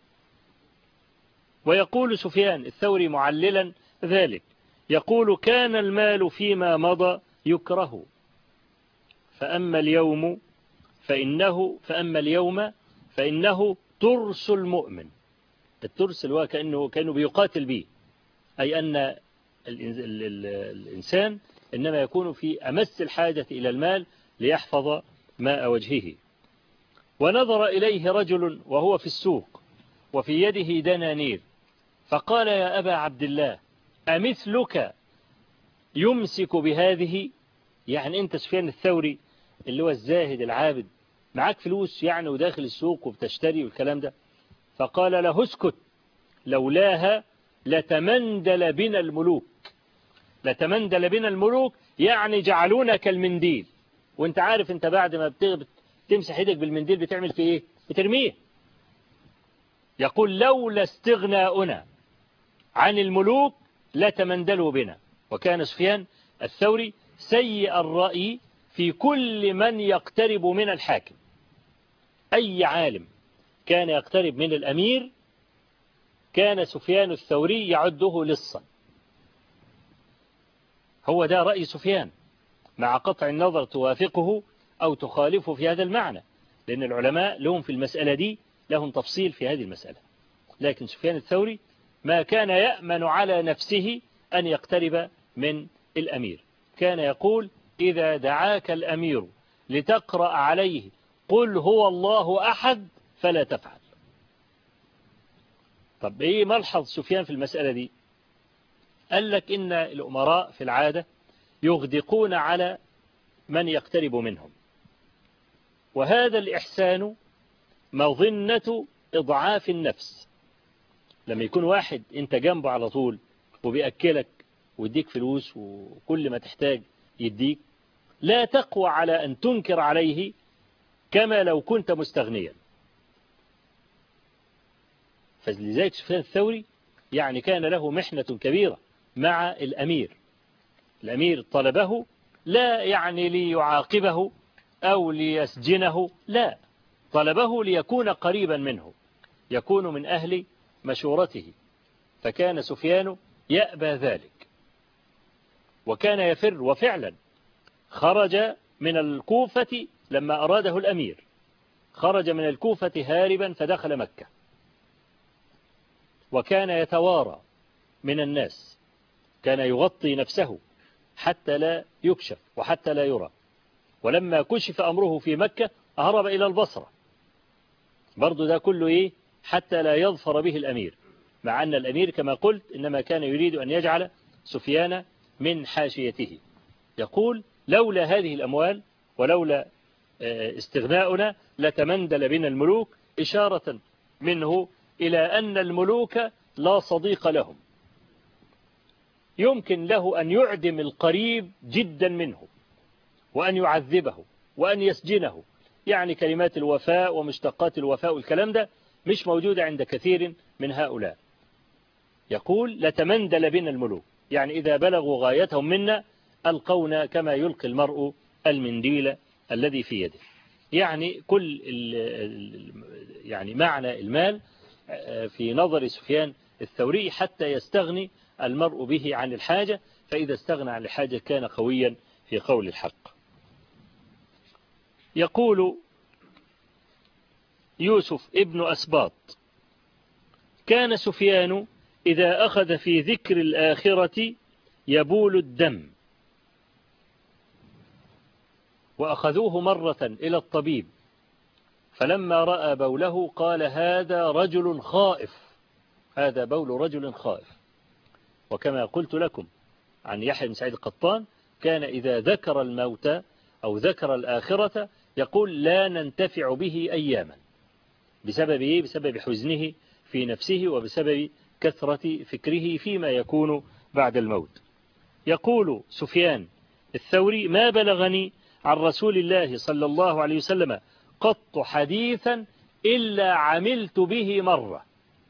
ويقول سفيان الثوري معللا ذلك، يقول: كان المال فيما مضى يكره، فأما اليوم فإنه ترس المؤمن. الترس اللي هو كأنه بيقاتل به، أي أن الإنسان إنما يكون في أمس الحاجة إلى المال ليحفظ ماء وجهه. ونظر إليه رجل وهو في السوق وفي يده دنانير، فقال: يا أبا عبد الله، أمثلك يمسك بهذه؟ يعني أنت سفيان الثوري اللي هو الزاهد العابد، معاك فلوس يعني وداخل السوق وبتشتري والكلام ده. فقال له اسكت، لولاها لتمندل بنا الملوك. لتمندل بنا الملوك يعني جعلونا كالمنديل. وانت عارف انت بعد ما تمسح ايدك بالمنديل بتعمل فيه ايه؟ بترميه. يقول لولا استغناؤنا عن الملوك لتمندلوا بنا. وكان سفيان الثوري سيء الرأي في كل من يقترب من الحاكم. أي عالم كان يقترب من الأمير كان سفيان الثوري يعده لصا. هو ده رأي سفيان، مع قطع النظر توافقه أو تخالفه في هذا المعنى، لأن العلماء لهم في المسألة دي لهم تفصيل في هذه المسألة. لكن سفيان الثوري ما كان يأمن على نفسه أن يقترب من الأمير. كان يقول إذا دعاك الأمير لتقرأ عليه قل هو الله أحد فلا تفعل. طب إيه ملحظ سفيان في المسألة دي؟ قال لك إن الأمراء في العادة يغدقون على من يقترب منهم، وهذا الإحسان مظنة إضعاف النفس. لما يكون واحد أنت جنبه على طول وبيأكلك ويديك فلوس وكل ما تحتاج يديك، لا تقوى على أن تنكر عليه كما لو كنت مستغنيا. فلذلك سفيان الثوري يعني كان له محنة كبيرة مع الأمير. الأمير طلبه لا يعني ليعاقبه أو ليسجنه، لا، طلبه ليكون قريبا منه، يكون من أهل مشورته. فكان سفيان يأبى ذلك وكان يفر، وفعلا خرج من الكوفة لما أراده الأمير، خرج من الكوفة هاربا فدخل مكة، وكان يتوارى من الناس، كان يغطي نفسه حتى لا يكشف وحتى لا يرى. ولما كشف أمره في مكة هرب إلى البصرة، برضو ده كله إيه؟ حتى لا يظفر به الأمير، مع أن الأمير كما قلت إنما كان يريد أن يجعل سفيان من حاشيته. يقول لولا هذه الأموال ولولا استغناؤنا لتمندل بنا الملوك، إشارة منه إلى أن الملوك لا صديق لهم، يمكن له أن يعدم القريب جدا منه وأن يعذبه وأن يسجنه. يعني كلمات الوفاء ومشتقات الوفاء والكلام ده مش موجودة عند كثير من هؤلاء. يقول لتمندل بنا الملوك، يعني إذا بلغوا غايتهم منا ألقونا كما يلقي المرء المنديل الذي في يده. يعني كل يعني معنى المال في نظر سفيان الثوري حتى يستغني المرء به عن الحاجة، فإذا استغنى عن الحاجة كان قويا في قول الحق. يقول يوسف ابن أسباط كان سفيان إذا أخذ في ذكر الآخرة يبول الدم. وأخذوه مرة إلى الطبيب فلما رأى بوله قال هذا رجل خائف، هذا بول رجل خائف. وكما قلت لكم عن يحيى بن سعيد القطان كان إذا ذكر الموت أو ذكر الآخرة يقول لا ننتفع به أياما. بسبب إيه؟ بسبب حزنه في نفسه وبسبب كثرة فكره فيما يكون بعد الموت. يقول سفيان الثوري ما بلغني عن رسول الله صلى الله عليه وسلم قط حديثا إلا عملت به مرة.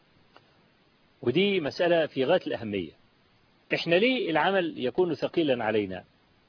ودي مسألة في غاية الأهمية. إحنا ليه العمل يكون ثقيلا علينا؟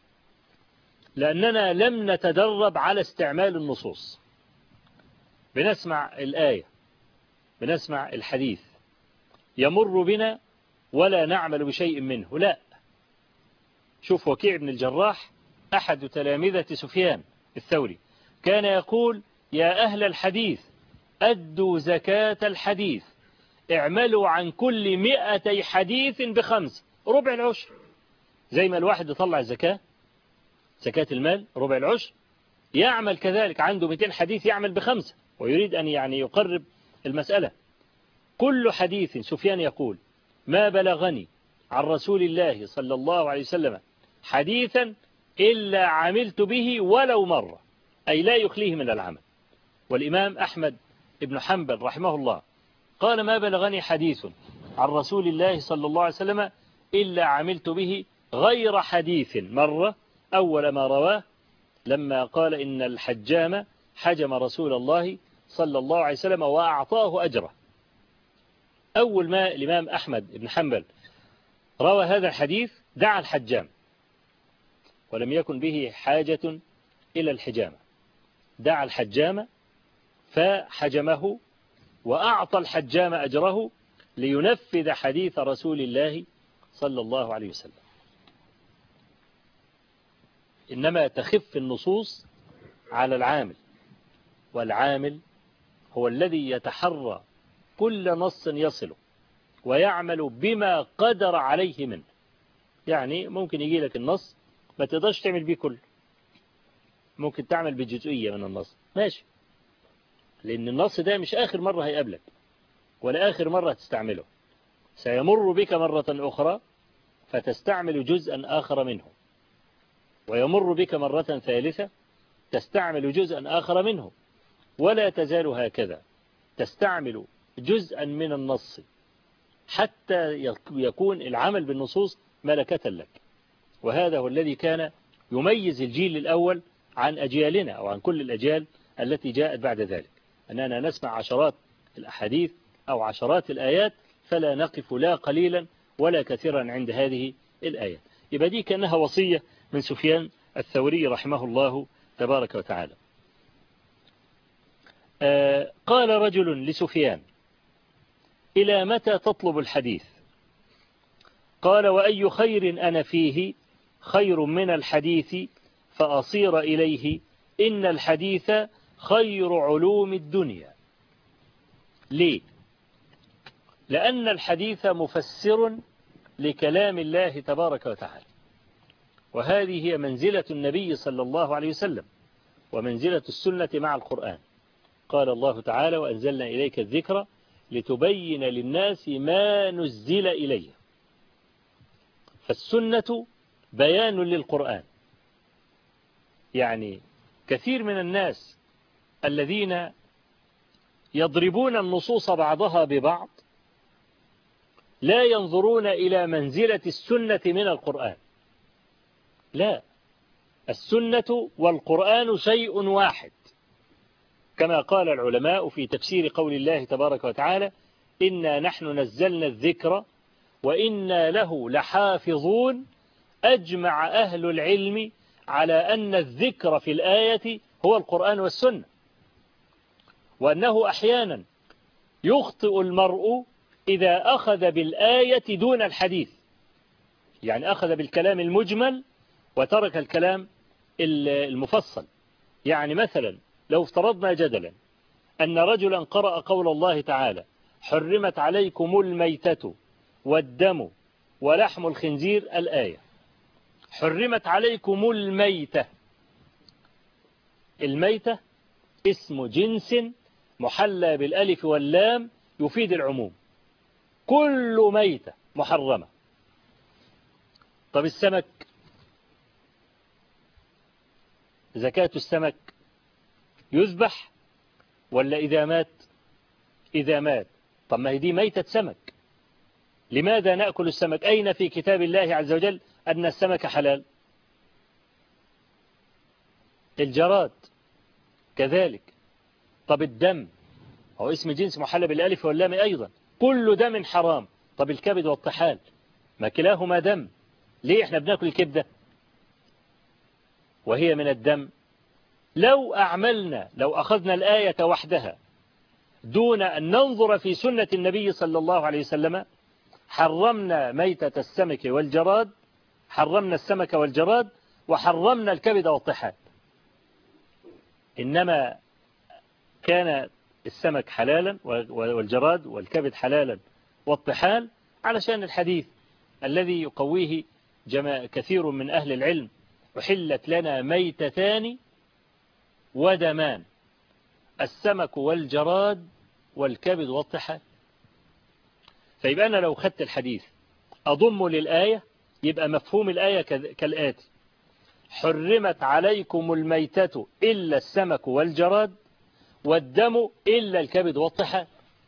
لأننا لم نتدرب على استعمال النصوص. بنسمع الآية، بنسمع الحديث، يمر بنا ولا نعمل بشيء منه. لا، شوف وكيع بن الجراح أحد تلامذة سفيان الثوري كان يقول يا أهل الحديث أدوا زكاة الحديث، اعملوا عن كل 200 حديث ب5، ربع العشر. زي ما الواحد يطلع الزكاة، زكاة المال ربع العشر، يعمل كذلك عنده 200 حديث يعمل ب5، ويريد أن يعني يقرب المسألة. كل حديث سفيان يقول ما بلغني عن رسول الله صلى الله عليه وسلم حديثا إلا عملت به ولو مرة. أي لا يخليه من العمل. والإمام أحمد بن حنبل رحمه الله قال ما بلغني حديث عن رسول الله صلى الله عليه وسلم إلا عملت به غير حديث مرة أول ما رواه لما قال إن الحجام حجم رسول الله صلى الله عليه وسلم وأعطاه أجره. أول ما الإمام أحمد بن حنبل روى هذا الحديث دعا الحجام، ولم يكن به حاجة إلى الحجامة، دعا الحجام فحجمه وأعطى الحجام أجره لينفذ حديث رسول الله صلى الله عليه وسلم. إنما تخف النصوص على العامل، والعامل هو الذي يتحرى كل نص يصله ويعمل بما قدر عليه منه. يعني ممكن يجي لك النص ما تقدرش تعمل بيه كله، ممكن تعمل بجزئية من النص ماشي، لأن النص ده مش آخر مرة هيقابلك ولا آخر مرة تستعمله، سيمر بك مرة أخرى فتستعمل جزءا آخر منه، ويمر بك مرة ثالثة تستعمل جزءا آخر منه، ولا تزال هكذا تستعمل جزءا من النص حتى يكون العمل بالنصوص ملكة لك. وهذا هو الذي كان يميز الجيل الأول عن أجيالنا أو عن كل الأجيال التي جاءت بعد ذلك، أننا نسمع عشرات الأحاديث أو عشرات الآيات فلا نقف لا قليلا ولا كثيرا عند هذه الآيات. يبقى دي كأنها وصية من سفيان الثوري رحمه الله تبارك وتعالى. قال رجل لسفيان إلى متى تطلب الحديث؟ قال وأي خير أنا فيه خير من الحديث فأصير إليه إن الحديث خير علوم الدنيا. ليه؟ لأن الحديث مفسر لكلام الله تبارك وتعالى، وهذه هي منزلة النبي صلى الله عليه وسلم ومنزلة السنة مع القرآن. قال الله تعالى وأنزلنا إليك الذكر لتبين للناس ما نزل إليه. فالسنة بيان للقرآن. يعني كثير من الناس الذين يضربون النصوص بعضها ببعض لا ينظرون إلى منزلة السنة من القرآن. لا، السنة والقرآن شيء واحد، كما قال العلماء في تفسير قول الله تبارك وتعالى إنا نحن نزلنا الذكر وإنا له لحافظون. أجمع أهل العلم على أن الذكر في الآية هو القرآن والسنة، وأنه أحيانا يخطئ المرء إذا أخذ بالآية دون الحديث، يعني أخذ بالكلام المجمل وترك الكلام المفصل. يعني مثلا لو افترضنا جدلا أن رجلا قرأ قول الله تعالى حرمت عليكم الميتة والدم ولحم الخنزير الآية، حرمت عليكم الميتة. الميتة اسم جنس محلى بالألف واللام يفيد العموم، كل ميتة محرمة. طب السمك، زكاة السمك يذبح ولا إذا مات؟ إذا مات. طب ما هي دي ميتة سمك، لماذا نأكل السمك؟ أين في كتاب الله عز وجل أن السمك حلال؟ الجراد كذلك. طب الدم هو اسم جنس محلى بالألف واللام أيضا، كل دم حرام. طب الكبد والطحال ما كلاهما دم، ليه احنا بناكل الكبدة وهي من الدم؟ لو أخذنا الآية وحدها دون أن ننظر في سنة النبي صلى الله عليه وسلم حرمنا ميتة السمك والجراد، حرمنا السمك والجراد وحرمنا الكبد والطحال. إنما كان السمك حلالا والجراد والكبد حلالا والطحال علشان الحديث الذي يقويه كثير من أهل العلم أحلت لنا ميتتان ودمان، السمك والجراد والكبد والطحال. فيبقى أنا لو خدت الحديث أضم للآية يبقى مفهوم الآية كالآتي: حرمت عليكم الميتة إلا السمك والجراد والدم إلا الكبد والطحال.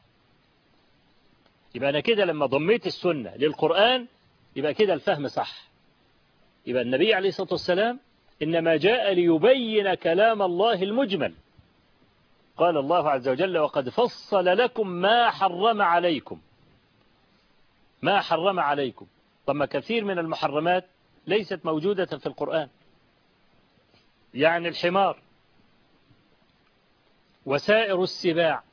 يبقى أنا كده لما ضميت السنة للقرآن يبقى كده الفهم صح. يبقى النبي عليه الصلاة والسلام إنما جاء ليبين كلام الله المجمل. قال الله عز وجل وقد فصل لكم ما حرم عليكم. ما حرم عليكم. طب كثير من المحرمات ليست موجودة في القرآن، يعني الحمار وسائر السباع،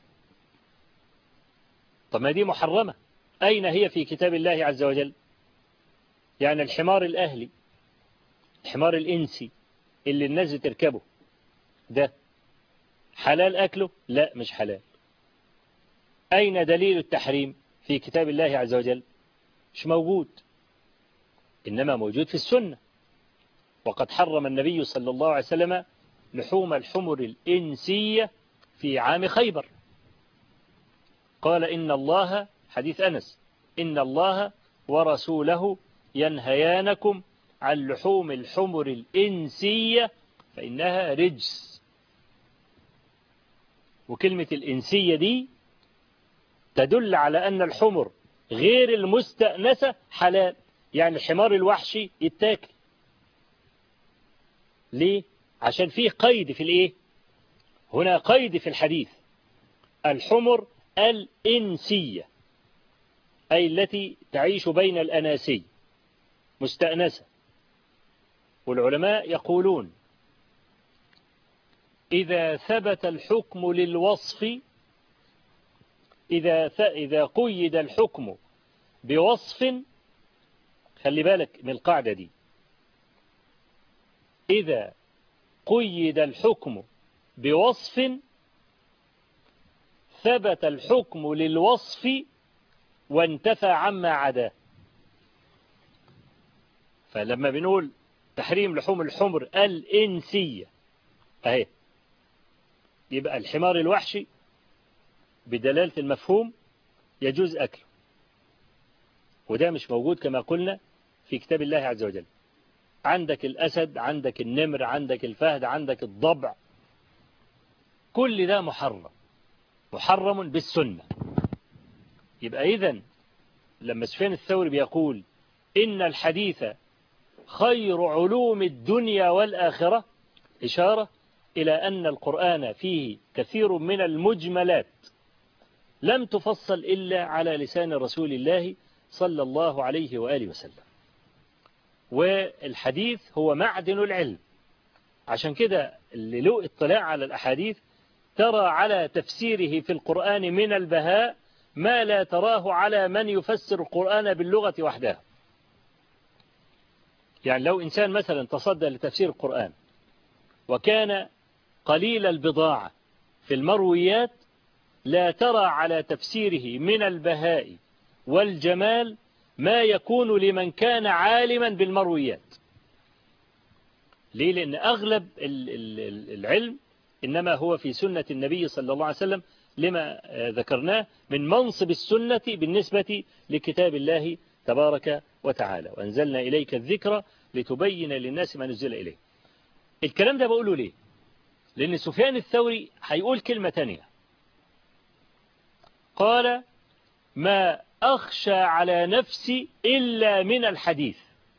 طب ما دي محرمة، أين هي في كتاب الله عز وجل؟ يعني الحمار الأهلي، الحمار الإنسي اللي الناس بتركبه ده حلال أكله؟ لا مش حلال. أين دليل التحريم في كتاب الله عز وجل؟ مش موجود، إنما موجود في السنة. وقد حرم النبي صلى الله عليه وسلم لحوم الحمر الإنسية في عام خيبر. قال إن الله، حديث أنس، إن الله ورسوله ينهيانكم عن لحوم الحمر الإنسية فإنها رجس. وكلمة الإنسية دي تدل على أن الحمر غير المستأنسة حلال، يعني الحمار الوحشي يتاكل. ليه؟ عشان فيه قيد في الإيه؟ هنا قيد في الحديث، الحمر الإنسية أي التي تعيش بين الأناسي مستأنسة. والعلماء يقولون إذا ثبت الحكم للوصف، إذا قيد الحكم بوصف، خلي بالك من القاعدة دي، إذا قيد الحكم بوصف ثبت الحكم للوصف وانتفى عما عداه. فلما بنقول تحريم لحوم الحمر الإنسية أهي، يبقى الحمار الوحشي بدلالة المفهوم يجوز أكله، وده مش موجود كما قلنا في كتاب الله عز وجل. عندك الأسد، عندك النمر، عندك الفهد، عندك الضبع، كل ده محرم بالسنة. يبقى إذن لما سفيان الثوري بيقول إن الحديث خير علوم الدنيا والآخرة، إشارة إلى أن القرآن فيه كثير من المجملات لم تفصل إلا على لسان رسول الله صلى الله عليه وآله وسلم. والحديث هو معدن العلم، عشان كده اللي له اطلاع على الأحاديث ترى على تفسيره في القرآن من البهاء ما لا تراه على من يفسر القرآن باللغة وحدها. يعني لو إنسان مثلا تصدى لتفسير القرآن وكان قليل البضاعة في المرويات، لا ترى على تفسيره من البهاء والجمال ما يكون لمن كان عالما بالمرويات. ليه؟ لأن أغلب العلم إنما هو في سنة النبي صلى الله عليه وسلم، لما ذكرناه من منصب السنة بالنسبة لكتاب الله تبارك وتعالى، وأنزلنا إليك الذكر لتبين للناس ما نزل إليه. الكلام ده بقوله ليه؟ لأن سفيان الثوري هيقول كلمة تانية، قال ما أخشى على نفسي إلا من الحديث.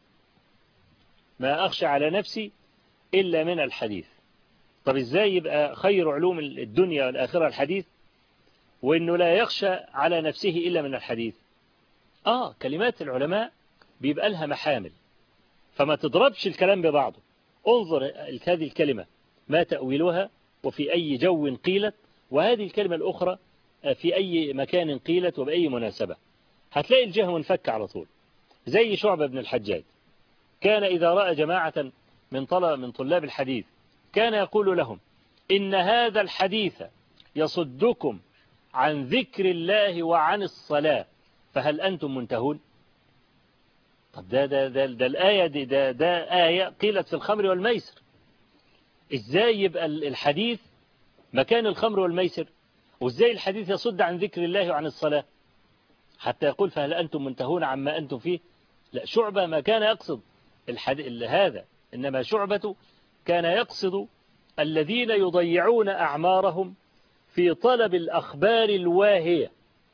ما أخشى على نفسي إلا من الحديث. طب إزاي يبقى خير علوم الدنيا والآخرة الحديث وإنه لا يخشى على نفسه إلا من الحديث؟ كلمات العلماء بيبقى لها محامل، فما تضربش الكلام ببعضه. انظر هذه الكلمة ما تأويلها وفي أي جو قيلت، وهذه الكلمة الأخرى في أي مكان قيلت وبأي مناسبة. هتلاقي الجهة منفك على طول. زي شعبة بن الحجاج كان إذا رأى جماعة من طلاب الحديث كان يقول لهم إن هذا الحديث يصدكم عن ذكر الله وعن الصلاة فهل أنتم منتهون؟ طب ده الآية دي ده آية قيلت في الخمر والميسر. إزاي يبقى الحديث مكان الخمر والميسر؟ وإزاي الحديث يصد عن ذكر الله وعن الصلاة حتى يقول فهل أنتم منتهون عما أنتم فيه؟ لا، شعبة ما كان يقصد هذا، إنما شعبة كان يقصد الذين يضيعون أعمارهم في طلب الأخبار الواهية.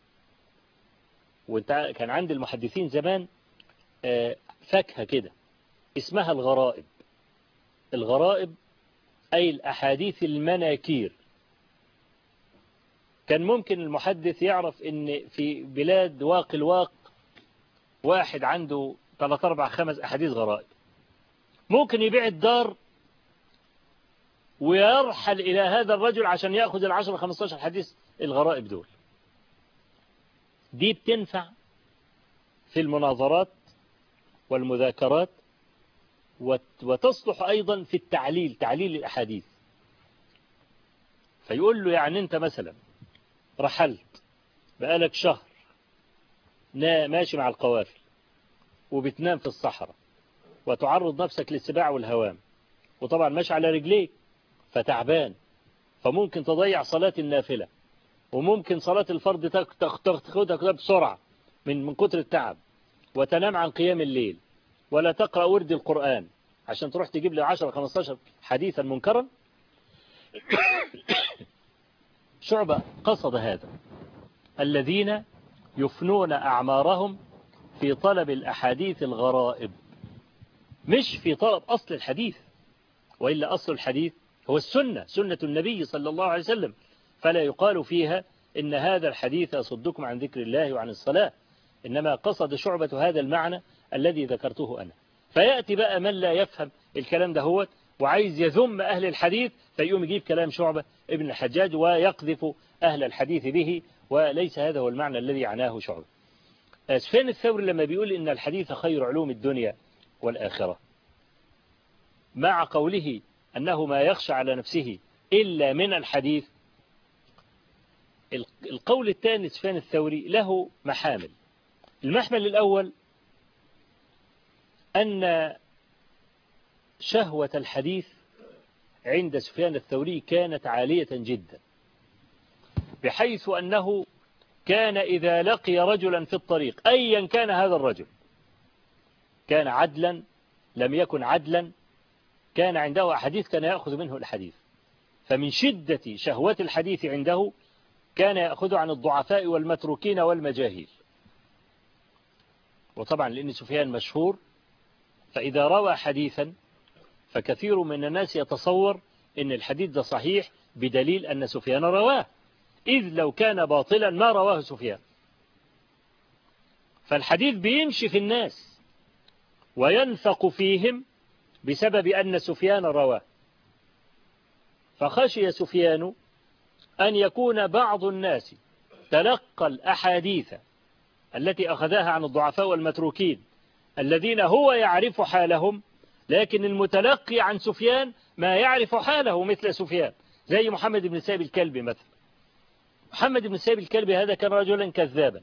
وانت كان عند المحدثين زمان فاكهة كده اسمها الغرائب. الغرائب أي الأحاديث المناكير. كان ممكن المحدث يعرف ان في بلاد واق الواق واحد عنده 3 4 5 أحاديث غرائب، ممكن يبيع الدار ويرحل إلى هذا الرجل عشان يأخذ 10 15 حديث الغرائب دول. دي بتنفع في المناظرات والمذاكرات، وتصلح أيضا في تعليل الأحاديث. فيقول له يعني أنت مثلا رحلت بقالك شهر ماشي مع القوافل وبتنام في الصحراء وتعرض نفسك للسباع والهوام، وطبعا ماشي على رجليك فتعبان، فممكن تضيع صلاة النافلة، وممكن صلاة الفرض تاخدها بسرعة من كتر التعب، وتنام عن قيام الليل ولا تقرأ ورد القرآن عشان تروح تجيب لي 10 15 حديثا منكرا. شعبة قصد هذا الذين يفنون أعمارهم في طلب الأحاديث الغرائب، مش في طلب أصل الحديث، وإلا أصل الحديث هو السنة، سنة النبي صلى الله عليه وسلم، فلا يقال فيها إن هذا الحديث يصدكم عن ذكر الله وعن الصلاة. إنما قصد شعبة هذا المعنى الذي ذكرته أنا. فيأتي بقى من لا يفهم الكلام ده هو وعايز يذم أهل الحديث، فيقوم يجيب كلام شعبة ابن الحجاج ويقذف أهل الحديث به، وليس هذا هو المعنى الذي عناه شعبة. سفيان الثوري لما بيقول إن الحديث خير علوم الدنيا والآخرة، مع قوله أنه ما يخشى على نفسه إلا من الحديث، القول الثاني سفيان الثوري له محامل. المحمل الأول أن شهوة الحديث عند سفيان الثوري كانت عالية جدا، بحيث أنه كان إذا لقي رجلا في الطريق أيا كان هذا الرجل، كان عدلا لم يكن عدلا، كان عنده أحاديث كان يأخذ منه الحديث. فمن شدة شهوة الحديث عنده كان يأخذ عن الضعفاء والمتروكين والمجاهيل. وطبعا لأن سفيان مشهور، فإذا روى حديثا فكثير من الناس يتصور أن الحديث ده صحيح بدليل أن سفيان رواه، إذ لو كان باطلا ما رواه سفيان. فالحديث بيمشي في الناس وينفق فيهم بسبب أن سفيان رواه. فخشي سفيان أن يكون بعض الناس تلقى الأحاديث التي أخذها عن الضعفاء والمتروكين الذين هو يعرف حالهم، لكن المتلقي عن سفيان ما يعرف حاله مثل سفيان، زي محمد بن سائب الكلبي مثلا. محمد بن سائب الكلبي هذا كان رجلا كذابا،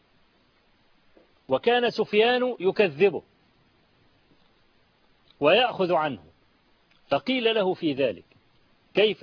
وكان سفيان يكذبه ويأخذ عنه، فقيل له في ذلك كيف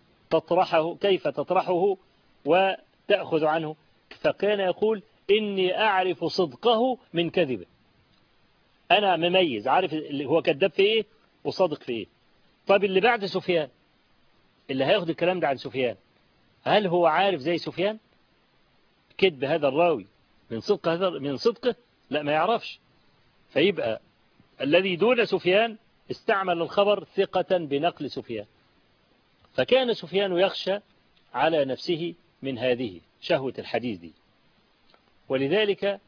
تطرحه وتأخذ عنه؟ فكان يقول إني أعرف صدقه من كذبه، أنا مميز عارف اللي هو كذاب في إيه وصادق في إيه. طب اللي بعد سفيان اللي هياخد الكلام ده عن سفيان، هل هو عارف زي سفيان كذب هذا الراوي من صدقه؟ لا، ما يعرفش. فيبقى الذي دون سفيان استعمل الخبر ثقة بنقل سفيان، فكان سفيان يخشى على نفسه من هذه شهوة الحديث دي. ولذلك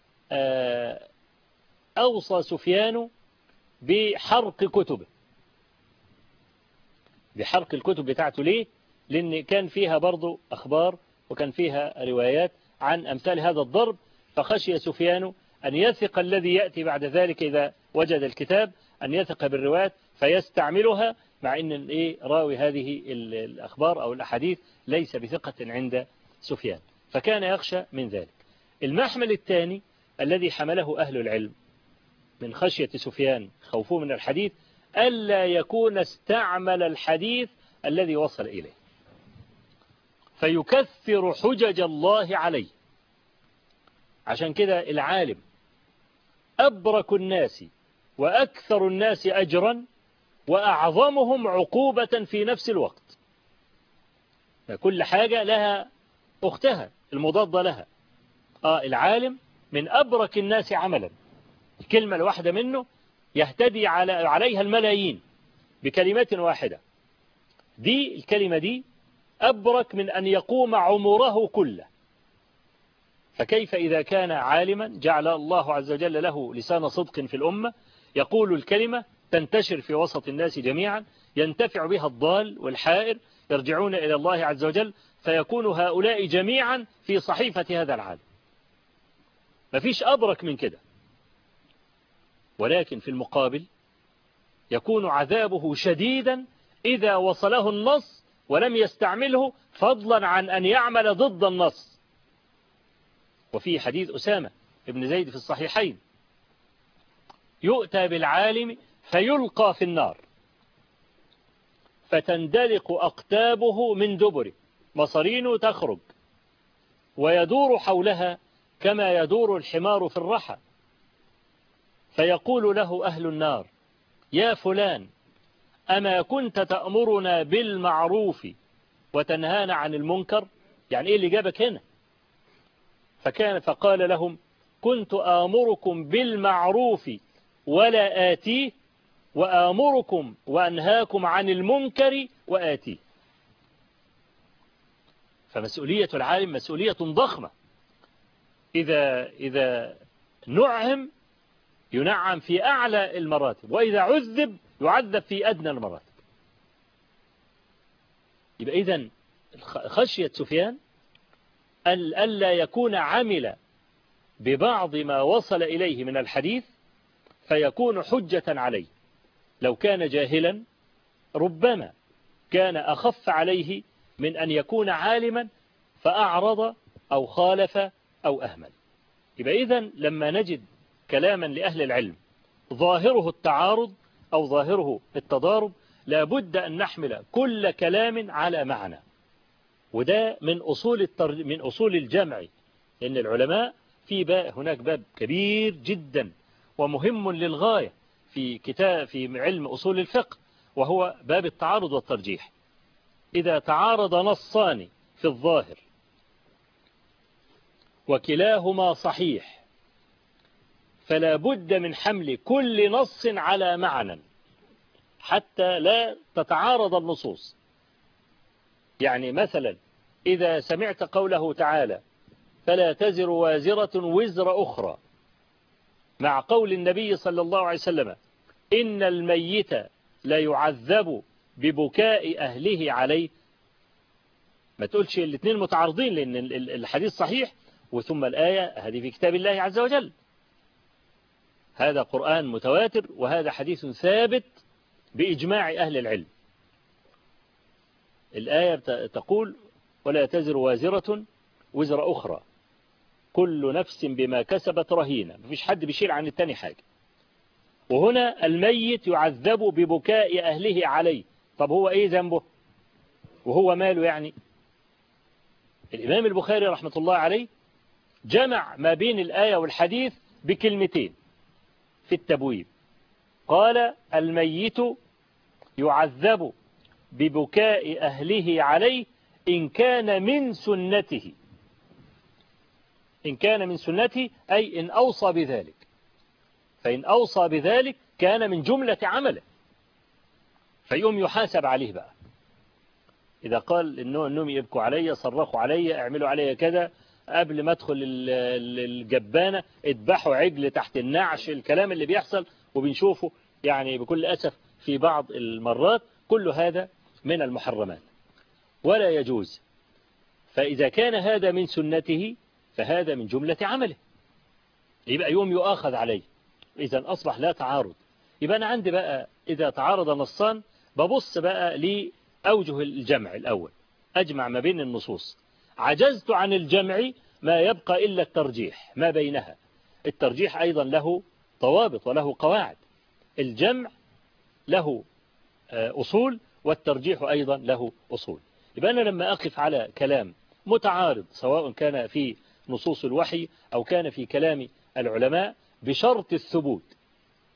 أوصى سفيان بحرق كتبه، بحرق الكتب بتاعته. ليه؟ لأن كان فيها برضو أخبار وكان فيها روايات عن أمثال هذا الضرب، فخشي سفيان أن يثق الذي يأتي بعد ذلك إذا وجد الكتاب أن يثق بالروايات فيستعملها، مع أن راوي هذه الأخبار أو الأحاديث ليس بثقة عند سفيان، فكان يخشى من ذلك. المحمل الثاني الذي حمله أهل العلم من خشية سفيان خوفه من الحديث ألا يكون استعمل الحديث الذي وصل إليه فيكثر حجج الله عليه. عشان كده العالم أبرك الناس وأكثر الناس أجرا وأعظمهم عقوبة في نفس الوقت. كل حاجة لها أختها المضادة لها. العالم من أبرك الناس عملا، الكلمة الواحدة منه يهتدي عليها الملايين بكلمة واحدة. دي الكلمة دي أبرك من أن يقوم عمره كله. فكيف إذا كان عالما جعل الله عز وجل له لسان صدق في الأمة، يقول الكلمة تنتشر في وسط الناس جميعا، ينتفع بها الضال والحائر، يرجعون إلى الله عز وجل، فيكون هؤلاء جميعا في صحيفة هذا العالم. مفيش أبرك من كده. ولكن في المقابل يكون عذابه شديدا إذا وصله النص ولم يستعمله، فضلا عن أن يعمل ضد النص. وفي حديث أسامة ابن زيد في الصحيحين: يؤتى بالعالم فيلقى في النار فتندلق أقتابه من دبره، مصارينه تخرج، ويدور حولها كما يدور الحمار في الرحى، فيقول له أهل النار: يا فلان، أما كنت تأمرنا بالمعروف وتنهانا عن المنكر؟ يعني إيه اللي جابك هنا؟ فقال لهم: كنت آمركم بالمعروف ولا آتيه، وآمركم وأنهاكم عن المنكر وآتيه. فمسؤولية العالم مسؤولية ضخمة. إذا نعم ينعم في أعلى المراتب، وإذا عذب يعذب في أدنى المراتب. يبقى إذن خشية سفيان ألا يكون عمل ببعض ما وصل إليه من الحديث فيكون حجة عليه. لو كان جاهلا ربما كان أخف عليه من أن يكون عالما فأعرض أو خالف أو أهمل. يبقى إذن لما نجد كلاما لأهل العلم ظاهره التعارض أو ظاهره التضارب، لابد أن نحمل كل كلام على معنى. وده من أصول الجمع، لأن العلماء هناك باب كبير جدا ومهم للغاية في علم أصول الفقه، وهو باب التعارض والترجيح. إذا تعارض نصان في الظاهر وكلاهما صحيح، فلا بد من حمل كل نص على معنى حتى لا تتعارض النصوص. يعني مثلا إذا سمعت قوله تعالى: فلا تزر وازرة وزر أخرى، مع قول النبي صلى الله عليه وسلم: إن الميت لا يعذب ببكاء أهله عليه، ما تقولش الاثنين متعارضين، لأن الحديث صحيح وثم الآية هذه في كتاب الله عز وجل، هذا قرآن متواتر وهذا حديث ثابت بإجماع أهل العلم. الآية تقول: ولا تزر وازرة وزر أخرى، كل نفس بما كسبت رهينة، مفيش حد بيشيل عن التاني حاجة. وهنا الميت يعذب ببكاء أهله عليه، طب هو إيه ذنبه وهو ماله يعني؟ الإمام البخاري رحمة الله عليه جمع ما بين الآية والحديث بكلمتين في التبويب، قال: الميت يعذب ببكاء أهله عليه إن كان من سنته. إن كان من سنته أي إن أوصى بذلك، فإن أوصى بذلك كان من جملة عمله، فيقوم يحاسب عليه بقى. إذا قال إنهم يبكوا علي، صرخوا علي، اعملوا علي كذا، قبل ما ادخل الجبانة اذبحوا عجل تحت النعش، الكلام اللي بيحصل وبنشوفه يعني بكل أسف في بعض المرات، كل هذا من المحرمات ولا يجوز. فإذا كان هذا من سنته فهذا من جملة عمله، يبقى يوم يؤاخذ عليه. إذا أصبح لا تعارض. يبقى أنا عندي بقى إذا تعارض نصان ببص بقى لأوجه الجمع الأول، أجمع ما بين النصوص. عجزت عن الجمع ما يبقى إلا الترجيح ما بينها. الترجيح أيضا له ضوابط وله قواعد، الجمع له أصول والترجيح أيضا له أصول. يبقى أنا لما أقف على كلام متعارض سواء كان في نصوص الوحي أو كان في كلام العلماء بشرط الثبوت،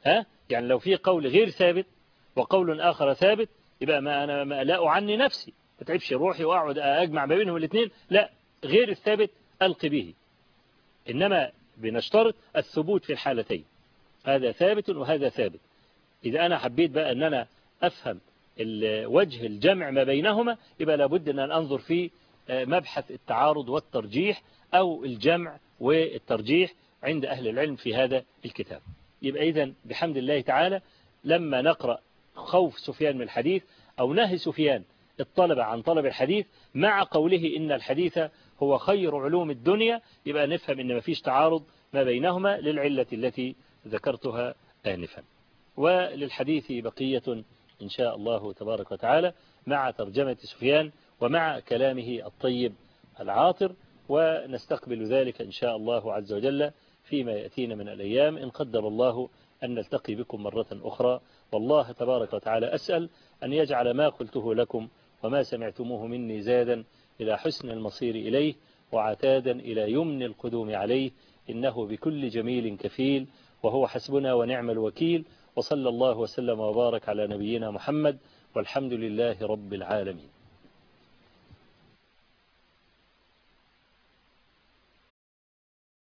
يعني لو في قول غير ثابت وقول آخر ثابت يبقى أنا لا أعني نفسي، ما تعبش روحي وأقعد أجمع ما بينهم الاثنين، لا، غير الثابت ألقي به، إنما بنشترط الثبوت في الحالتين، هذا ثابت وهذا ثابت. إذا أنا حبيت بقى أن أنا أفهم وجه الجمع ما بينهما يبقى لابد أن أنا أنظر في مبحث التعارض والترجيح أو الجمع والترجيح عند أهل العلم في هذا الكتاب. يبقى إذن بحمد الله تعالى لما نقرأ خوف سفيان من الحديث أو نهي سفيان الطلبة عن طلب الحديث مع قوله إن الحديث هو خير علوم الدنيا، يبقى نفهم إن ما فيش تعارض ما بينهما للعلة التي ذكرتها آنفا. وللحديث بقية إن شاء الله تبارك وتعالى مع ترجمة سفيان ومع كلامه الطيب العاطر، ونستقبل ذلك إن شاء الله عز وجل فيما يأتينا من الأيام إن قدر الله أن نلتقي بكم مرة أخرى. والله تبارك وتعالى أسأل أن يجعل ما قلته لكم وما سمعتموه مني زادا إلى حسن المصير إليه وعتادا إلى يمن القدوم عليه، إنه بكل جميل كفيل وهو حسبنا ونعم الوكيل. وصلى الله وسلم وبارك على نبينا محمد والحمد لله رب العالمين.